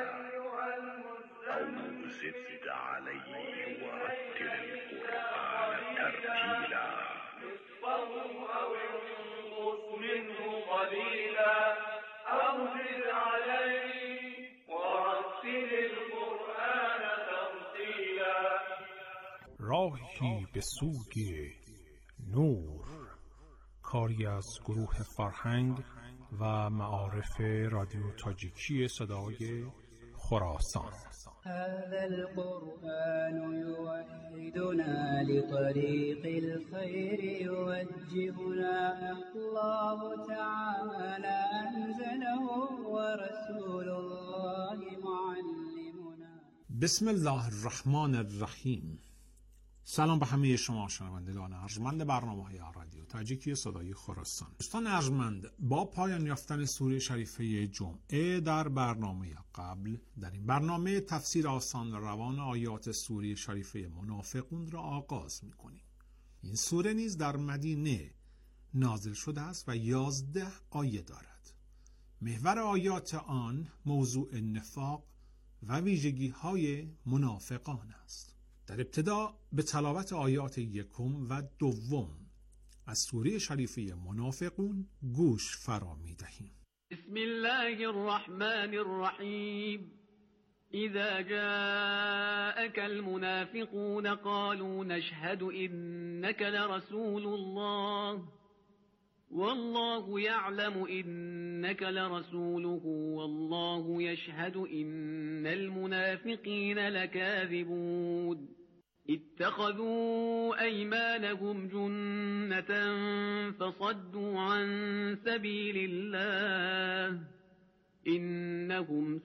أو زد عليه ورتل القرآن ترتيلا نصفه أو انقص منه قليلا أو زد عليه ورتل القرآن ترتيلا. راهی به سوی نور، کاری از گروه فرهنگ و معارف رادیو تاجیکی صدای خراسان. هذا القرآن يوحدنا لطريق الخير يوجهنا الله تعالى أنزله ورسول الله معلمنا. بسم الله الرحمن الرحیم. سلام به همه شما شنوندگان ارجمند برنامه‌های رادیو تاجیکی صدای خراسان. دوستان ارجمند، با پایان یافتن سوره شریفه جمعه در برنامه قبل، در این برنامه تفسیر آسان و روان آیات سوره شریفه منافقون را آغاز می‌کنیم. این سوره نیز در مدینه نازل شده است و یازده آیه دارد. محور آیات آن موضوع نفاق و ویژگی‌های منافقان است. در ابتدا به تلاوت آیات یکم و دوم از سوره شریفه منافقون گوش فرا می‌دهیم. بسم الله الرحمن الرحیم. اذا جاءك المنافقون قالوا نشهد انك لرسول الله والله يعلم انك لرسوله والله يشهد ان المنافقين لكاذبون اتخذوا ايمانهم جنة فصدوا عن سبيل الله انهم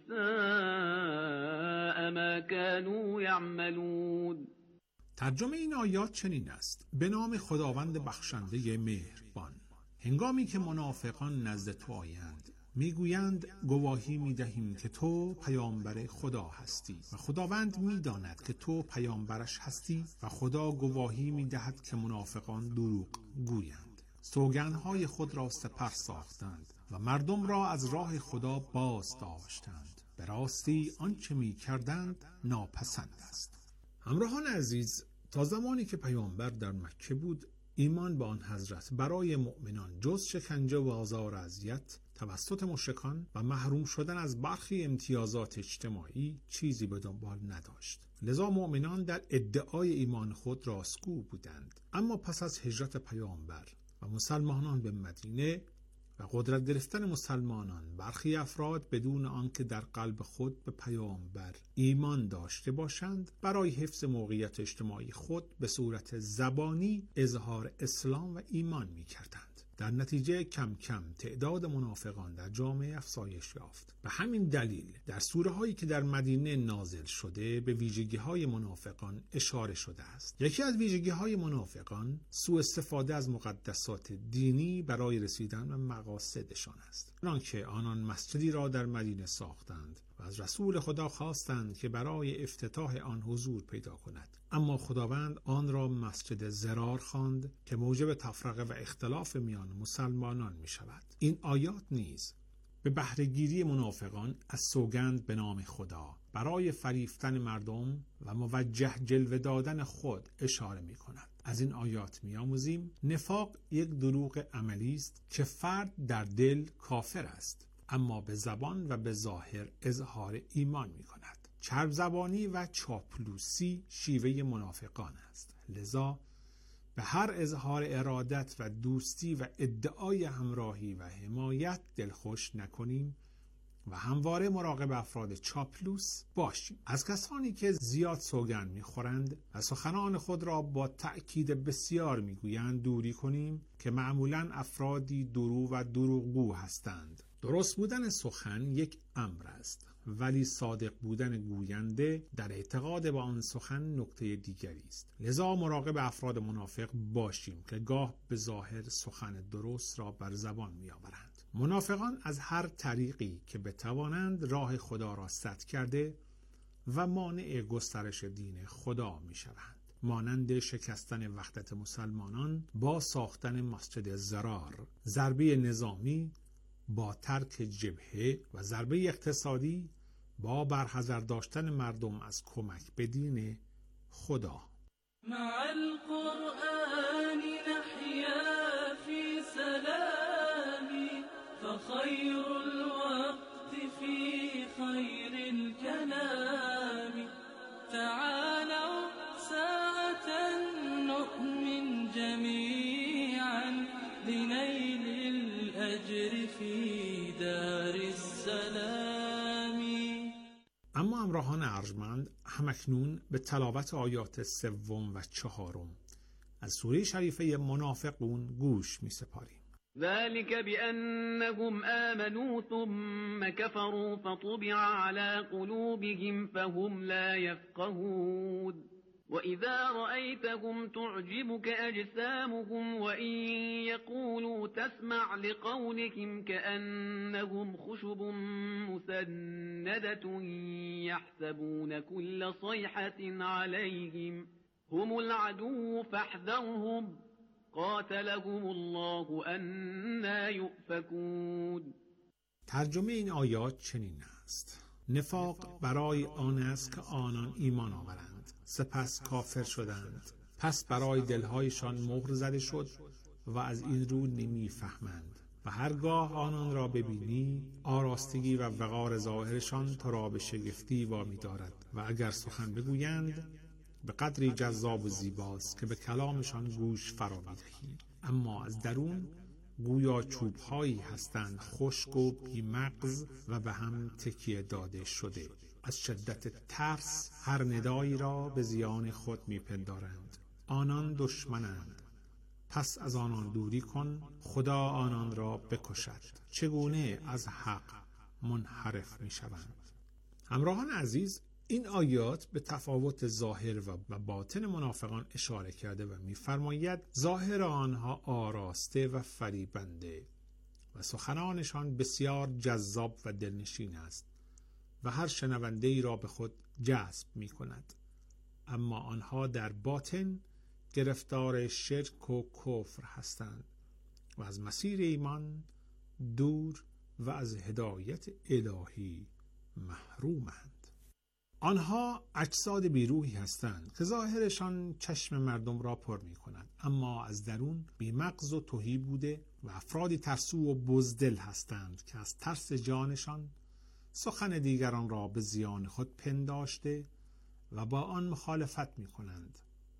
ساء ما كانوا يعملون. ترجمه این آیات چنین است: به نام خداوند بخشنده مهربان. هنگامی که منافقان نزد تو آیند میگویند گواهی میدهیم که تو پیامبر خدا هستی و خداوند میداند که تو پیامبرش هستی و خدا گواهی میدهد که منافقان دروغ گویند. سوگندهای خود را سپر ساختند و مردم را از راه خدا باز داشتند. به راستی آنچه میکردند ناپسند است. همراهان عزیز، تا زمانی که پیامبر در مکه بود، ایمان به آن حضرت برای مؤمنان جز شکنجه و آزار و اذیت توسط مشرکان و محروم شدن از برخی امتیازات اجتماعی چیزی به دنبال نداشت. لذا مؤمنان در ادعای ایمان خود راستگو بودند. اما پس از هجرت پیامبر و مسلمانان به مدینه و قدرت گرفتن مسلمانان، برخی افراد بدون آنکه در قلب خود به پیامبر ایمان داشته باشند، برای حفظ موقعیت اجتماعی خود به صورت زبانی اظهار اسلام و ایمان می‌کردند. در نتیجه کم کم تعداد منافقان در جامعه افزایش یافت. به همین دلیل در سوره هایی که در مدینه نازل شده به ویژگی های منافقان اشاره شده است. یکی از ویژگی های منافقان سوء استفاده از مقدسات دینی برای رسیدن به مقاصدشان است. چنانکه آنان مسجدی را در مدینه ساختند و از رسول خدا خواستند که برای افتتاح آن حضور پیدا کند، اما خداوند آن را مسجد ضرار خواند که موجب تفرقه و اختلاف میان مسلمانان می شود. این آیات نیز به بهره‌گیری منافقان از سوگند به نام خدا برای فریفتن مردم و موجه جلوه دادن خود اشاره می کند. از این آیات می آموزیم نفاق یک دروغ عملی است که فرد در دل کافر است، اما به زبان و به ظاهر اظهار ایمان می کند. چرب زبانی و چاپلوسی شیوه منافقان است. لذا به هر اظهار ارادت و دوستی و ادعای همراهی و حمایت دلخوش نکنیم و همواره مراقب افراد چاپلوس باشیم. از کسانی که زیاد سوگند می‌خورند و سخنان خود را با تأکید بسیار می‌گویند دوری کنیم که معمولاً افرادی درو و دروغگو هستند. درست بودن سخن یک امر است، ولی صادق بودن گوینده در اعتقاد با آن سخن نکته دیگری است. لذا مراقب افراد منافق باشیم که گاه به ظاهر سخن درست را بر زبان می‌آورند. منافقان از هر طریقی که بتوانند راه خدا را سد کرده و مانع گسترش دین خدا می‌شوند، مانند شکستن وحدت مسلمانان با ساختن مسجد ضرار، ضربه نظامی با ترک جبهه و ضربه اقتصادی با برحذر داشتن مردم از کمک به دین خدا. مع القرآن نحيا في سلام فخير الوقت في خير الكلام تعالوا ساعة نؤمن جميعا لنيل الأجر في دار السلام. اما همراهان ارجمند همکنون به تلاوت آیات سوم و چهارم از سوره شریفه منافقون گوش می سپاریم. ذلك بأنهم آمنوا ثم كفروا فطبع على قلوبهم فهم لا يفقهون وإذا رأيتهم تعجبك أجسامهم وإن يقولوا تسمع لقولهم كأنهم خشب مسندة يحسبون كل صيحة عليهم هم العدو فاحذرهم قاتلهم الله أنا يؤفكون. ترجمه این آیات چنین است: نفاق برای آن است که آنان ایمان آورند سپس کافر شدند، پس برای دلهایشان مهر زده شد و از این رو نمیفهمند و هرگاه آنان را ببینی آراستگی و وقار ظاهرشان تو را به شگفتی وامی دارد و اگر سخن بگویند به قدری جذاب و زیباست که به کلامشان گوش فرا می‌دهی، اما از درون گویا چوب‌هایی هستند خشک و بی‌مغز و به هم تکیه داده شده. از شدت ترس هر ندایی را به زیان خود می‌پندارند. آنان دشمنند، پس از آنان دوری کن، خدا آنان را بکشد. چگونه از حق منحرف می‌شوند. همراهان عزیز، این آیات به تفاوت ظاهر و باطن منافقان اشاره کرده و می‌فرماید ظاهر آنها آراسته و فریبنده و سخنانشان بسیار جذاب و دلنشین است و هر شنونده ای را به خود جذب می‌کند، اما آنها در باطن گرفتار شرک و کفر هستند و از مسیر ایمان دور و از هدایت الهی محرومند. آنها اجساد بیروحی هستند که ظاهرشان چشم مردم را پر می کند، اما از درون بی‌مغز و تهی بوده و افرادی ترسو و بزدل هستند که از ترس جانشان سخن دیگران را به زیان خود پنداشته و با آن مخالفت می کنند.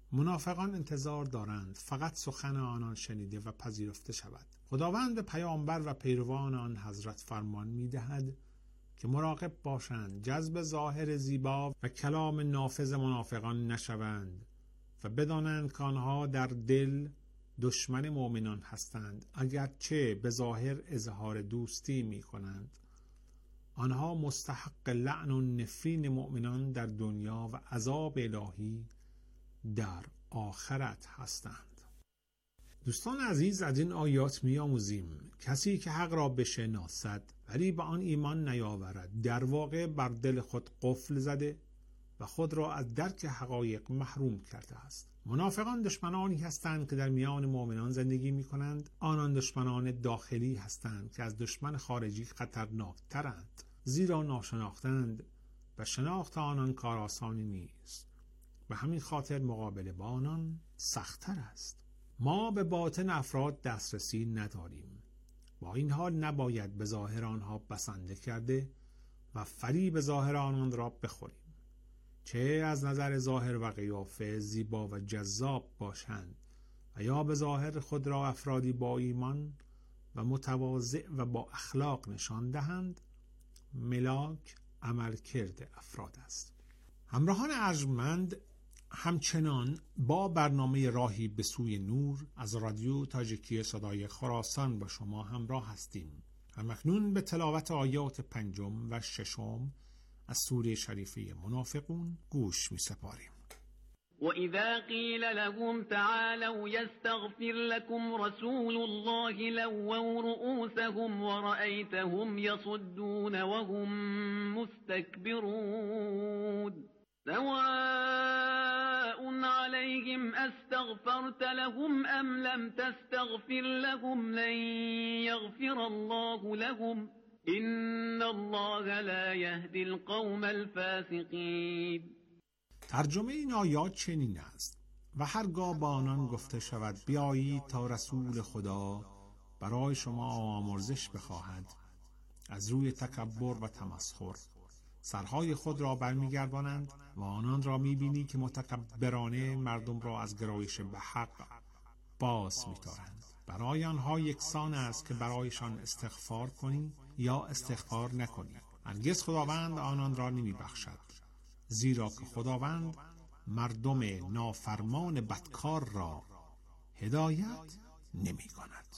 منافقان انتظار دارند فقط سخن آنان شنیده و پذیرفته شود. خداوند به پیامبر و پیروان آن حضرت فرمان می‌دهد که مراقب باشند جذب ظاهر زیبا و کلام نافذ منافقان نشوند و بدانند که آنها در دل دشمن مؤمنان هستند. اگرچه به ظاهر اظهار دوستی می کنند، آنها مستحق لعن و نفرین مؤمنان در دنیا و عذاب الهی در آخرت هستند. دوستان عزیز، از این آیات می آموزیم کسی که حق را بشناسد ولی به آن ایمان نیاورد در واقع بر دل خود قفل زده و خود را از درک حقایق محروم کرده است. منافقان دشمنانی هستند که در میان مؤمنان زندگی می کنند. آنان دشمنان داخلی هستند که از دشمن خارجی خطرناکترند، زیرا ناشناختند و شناخت آنان کار آسانی نیست. به همین خاطر مقابله با آنان سخت‌تر است. ما به باطن افراد دسترسی نداریم. با این حال نباید به ظاهر آنها بسنده کرده و فریب ظاهر آنان را بخوریم. چه از نظر ظاهر و قیافه زیبا و جذاب باشند و یا به ظاهر خود را افرادی با ایمان و متواضع و با اخلاق نشان دهند، ملاک عملکرد افراد است. همراهان ارجمند، همچنان با برنامه راهی به سوی نور از رادیو تاجیکی صدای خراسان با شما همراه هستیم. همکنون به تلاوت آیات پنجم و ششم از سوره شریفه منافقون گوش می سپاریم. وَإِذَا قِيلَ لَهُمْ تَعَالَوْا يَسْتَغْفِرْ لَكُمْ رَسُولُ اللَّهِ لَوَّوْا رُؤُوسَهُمْ وَرَأَيْتَهُمْ يَصُدُّونَ وَهُمْ مُسْتَكْبِرُونَ سَوَاءٌ عَلَيْهِمْ أَسْتَغْفَرْتَ لَهُمْ أَمْ لَمْ تَسْتَغْفِرْ لَهُمْ لَنْ يَغْفِرَ اللَّهُ لَهُمْ إِنَّ اللَّهَ لَا يَهْدِي الْقَوْمَ الْفَاسِقِينَ. ترجمه این آیات چنین است: و هرگاه با آنان گفته شود بیایید تا رسول خدا برای شما آمرزش بخواهد، از روی تکبر و تمسخر سرهای خود را برمیگردانند و آنان را میبینی که متکبرانه مردم را از گرایش به حق باز می‌دارند. برای آنها یکسان است که برایشان استغفار کنی یا استغفار نکنی. هرگز خداوند آنان را نمیبخشد، زیرا که خداوند مردم نافرمان بدکار را هدایت نمی کند.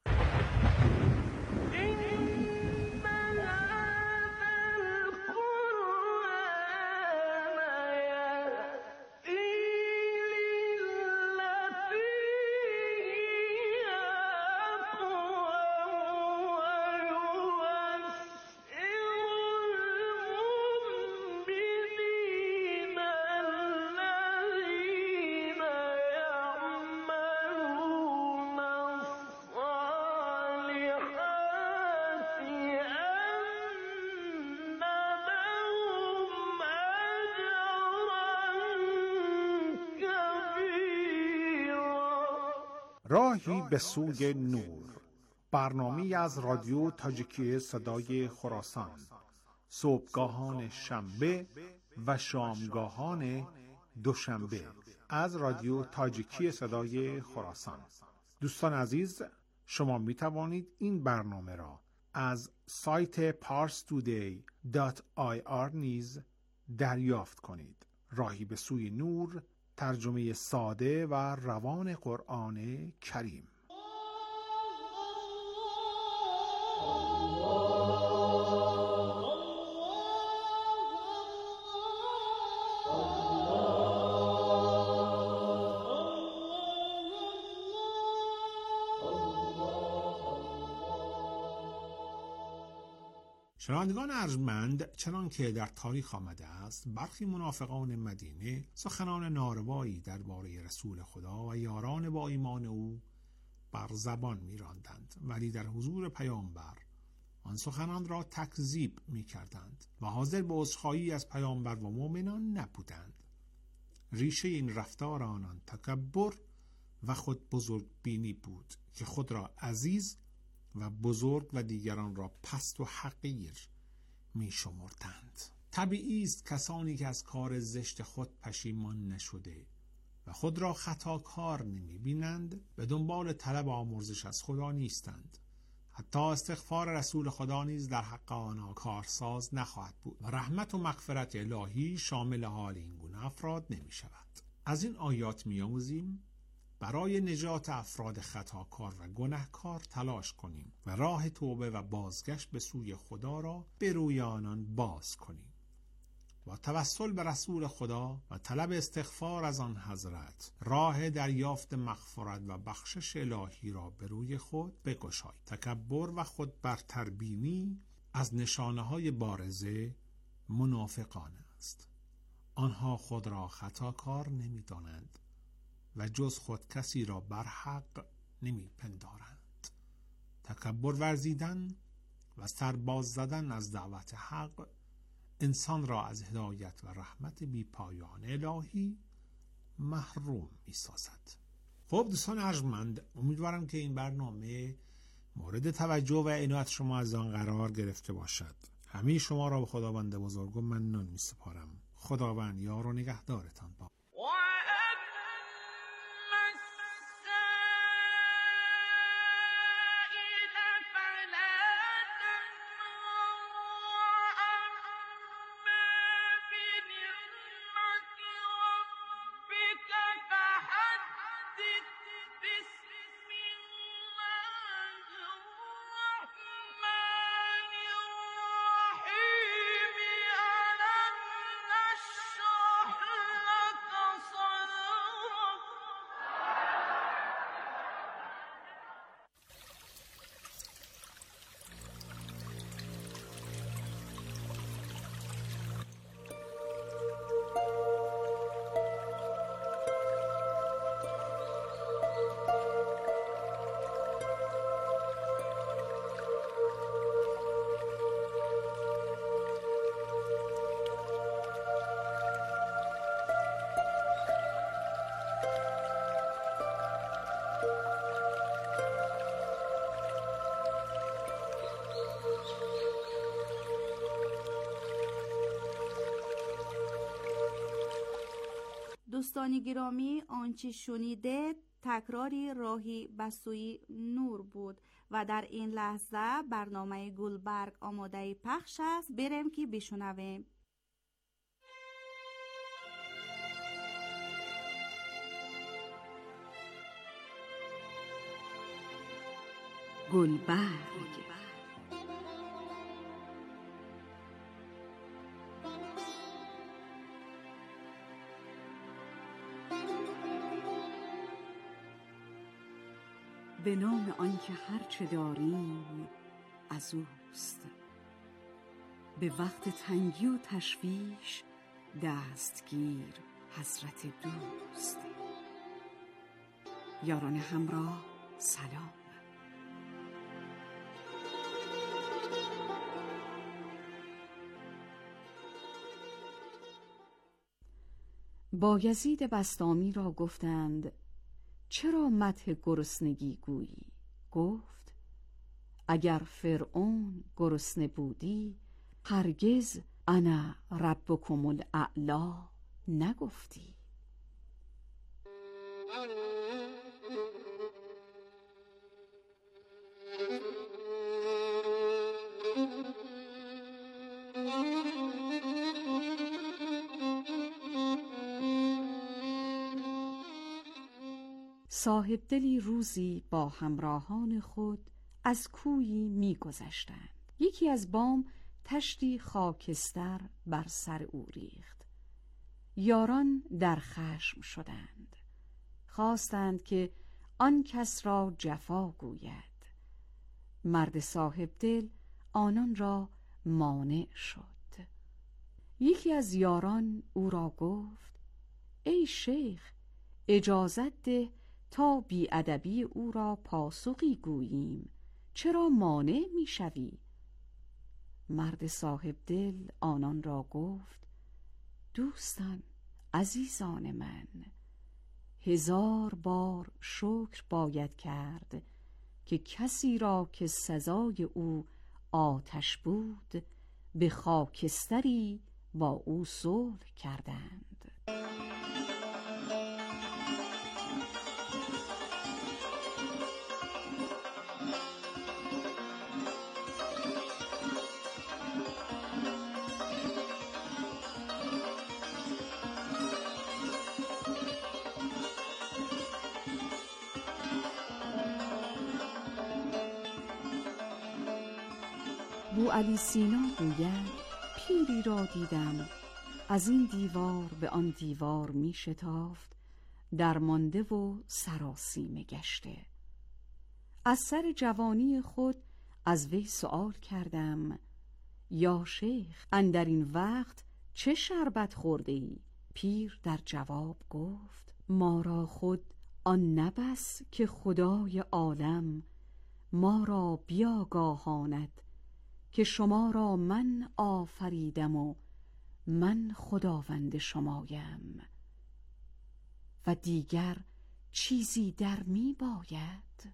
راهی به سوی نور، برنامه‌ای از رادیو تاجیکی صدای خراسان، صبحگاهان شنبه و شامگاهان دوشنبه از رادیو تاجیکی صدای خراسان. دوستان عزیز، شما می توانید این برنامه را از سایت پارس تودی دات آی آر نیز دریافت کنید. راهی به سوی نور، ترجمه ساده و روان قرآن کریم. شنوندگان ارجمند، چنان که در تاریخ آمده است، برخی منافقان مدینه سخنان ناروایی درباره رسول خدا و یاران با ایمان او بر زبان می راندند، ولی در حضور پیامبر آن سخنان را تکذیب می کردند و حاضر به عذرخواهی از پیامبر و مؤمنان نبودند. ریشه این رفتار آنان تکبر و خود بزرگ بینی بود که خود را عزیز و بزرگ و دیگران را پست و حقیر می شمردند. طبیعی است کسانی که از کار زشت خود پشیمان نشده و خود را خطاکار نمی بینند به دنبال طلب آمرزش از خدا نیستند. حتی استغفار رسول خدا نیز در حق آنها کارساز نخواهد بود و رحمت و مغفرت الهی شامل حال این گونه افراد نمی شود. از این آیات می آموزیم برای نجات افراد خطاکار و گنهکار تلاش کنیم و راه توبه و بازگشت به سوی خدا را به روی آنان باز کنیم. با توسل به رسول خدا و طلب استغفار از آن حضرت راه دریافت مغفرت و بخشش الهی را به روی خود بگشایید. تکبر و خود برتربینی از نشانه‌های بارز منافقان است. آنها خود را خطاکار نمی‌دانند و جز خود کسی را بر حق نمی‌پندارند. تکبر ورزیدن و سرباز زدن از دعوت حق انسان را از هدایت و رحمت بی پایان الهی محروم می سازد. خب دوستان ارجمند، امیدوارم که این برنامه مورد توجه و عنایت شما از آن قرار گرفته باشد. همه شما را به خداوند بزرگ و منان می سپارم. خداوند یار و نگهدارتان باد. دوستان گرامی، آنچه شنیده تکراری راهی به سوی نور بود و در این لحظه برنامه گلبرگ آماده پخش است. بریم که بشنویم. گلبرگ به نام آنکه هرچه داریم از اوست، به وقت تنگی و تشویش دستگیر حضرت دوست. یاران همراه سلام. بایزید بسطامی را گفتند چرا مدح گرسنگی گویی؟ گفت اگر فرعون گرسنه بودی هرگز انا ربکم الاعلی نگفتی. صاحب دلی روزی با همراهان خود از کویی می گذشتند. یکی از بام تشتی خاکستر بر سر او ریخت. یاران در خشم شدند، خواستند که آن کس را جفا گوید. مرد صاحب دل آنان را مانع شد. یکی از یاران او را گفت ای شیخ، اجازت ده تا بی‌ادبی او را پاسخی گوییم، چرا مانع می شوی؟ مرد صاحب دل آنان را گفت دوستان، عزیزان من، هزار بار شکر باید کرد که کسی را که سزای او آتش بود به خاکستری با او صلح کردند. بوعلی سینا گوید پیری را دیدم از این دیوار به آن دیوار می شتافت، درمانده و سراسیمه گشته. از سر جوانی خود از وی سؤال کردم یا شیخ اندر این وقت چه شربت خورده ای؟ پیر در جواب گفت ما را خود آن نبس که خدای عالم ما را بیاگاهاند که شما را من آفریدم و من خداوند شمایم و دیگر چیزی در می باید.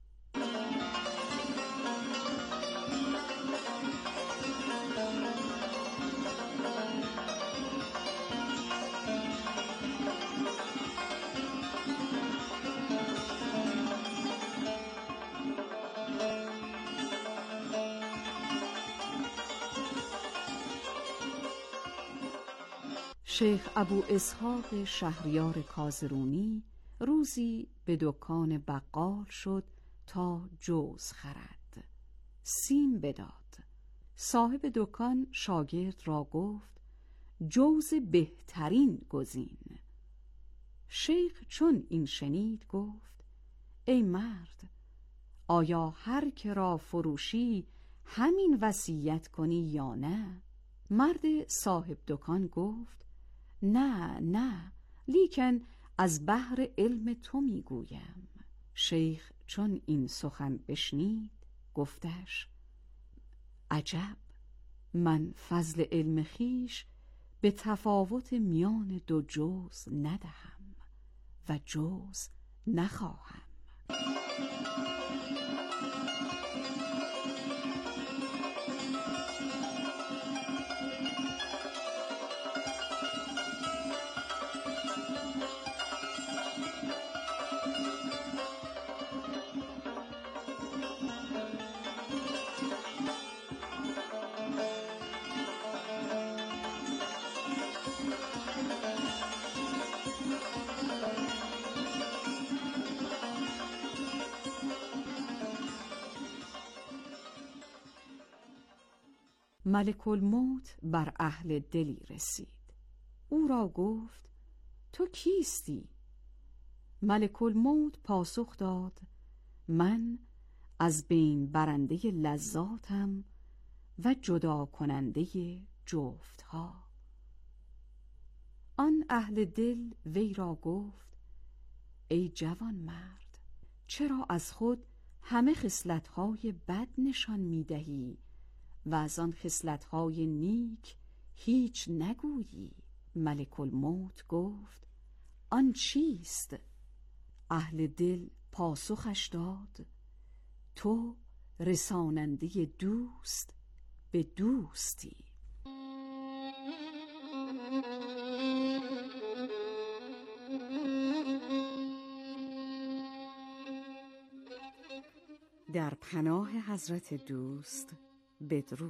شیخ ابو اسحاق شهریار کازرونی روزی به دکان بقال شد تا جوز خرد. سیم بداد. صاحب دکان شاگرد را گفت جوز بهترین گزین. شیخ چون این شنید گفت ای مرد، آیا هر که را فروشی همین وصیت کنی یا نه؟ مرد صاحب دکان گفت نه نه، لیکن از بحر علم تو میگویم. شیخ چون این سخن بشنید گفتش عجب، من فضل علم خیش به تفاوت میان دو جوز ندهم و جوز نخواهم. ملک الموت بر اهل دلی رسید. او را گفت تو کیستی؟ ملک الموت پاسخ داد من از بین برنده لذاتم و جدا کننده جفتها. آن اهل دل وی را گفت ای جوان مرد، چرا از خود همه خصلت‌های بد نشان می‌دهی و از آن خصلت‌های نیک هیچ نگویی؟ ملک الموت گفت آن چیست؟ اهل دل پاسخش داد تو رساننده دوست به دوستی. در پناه حضرت دوست بدرود.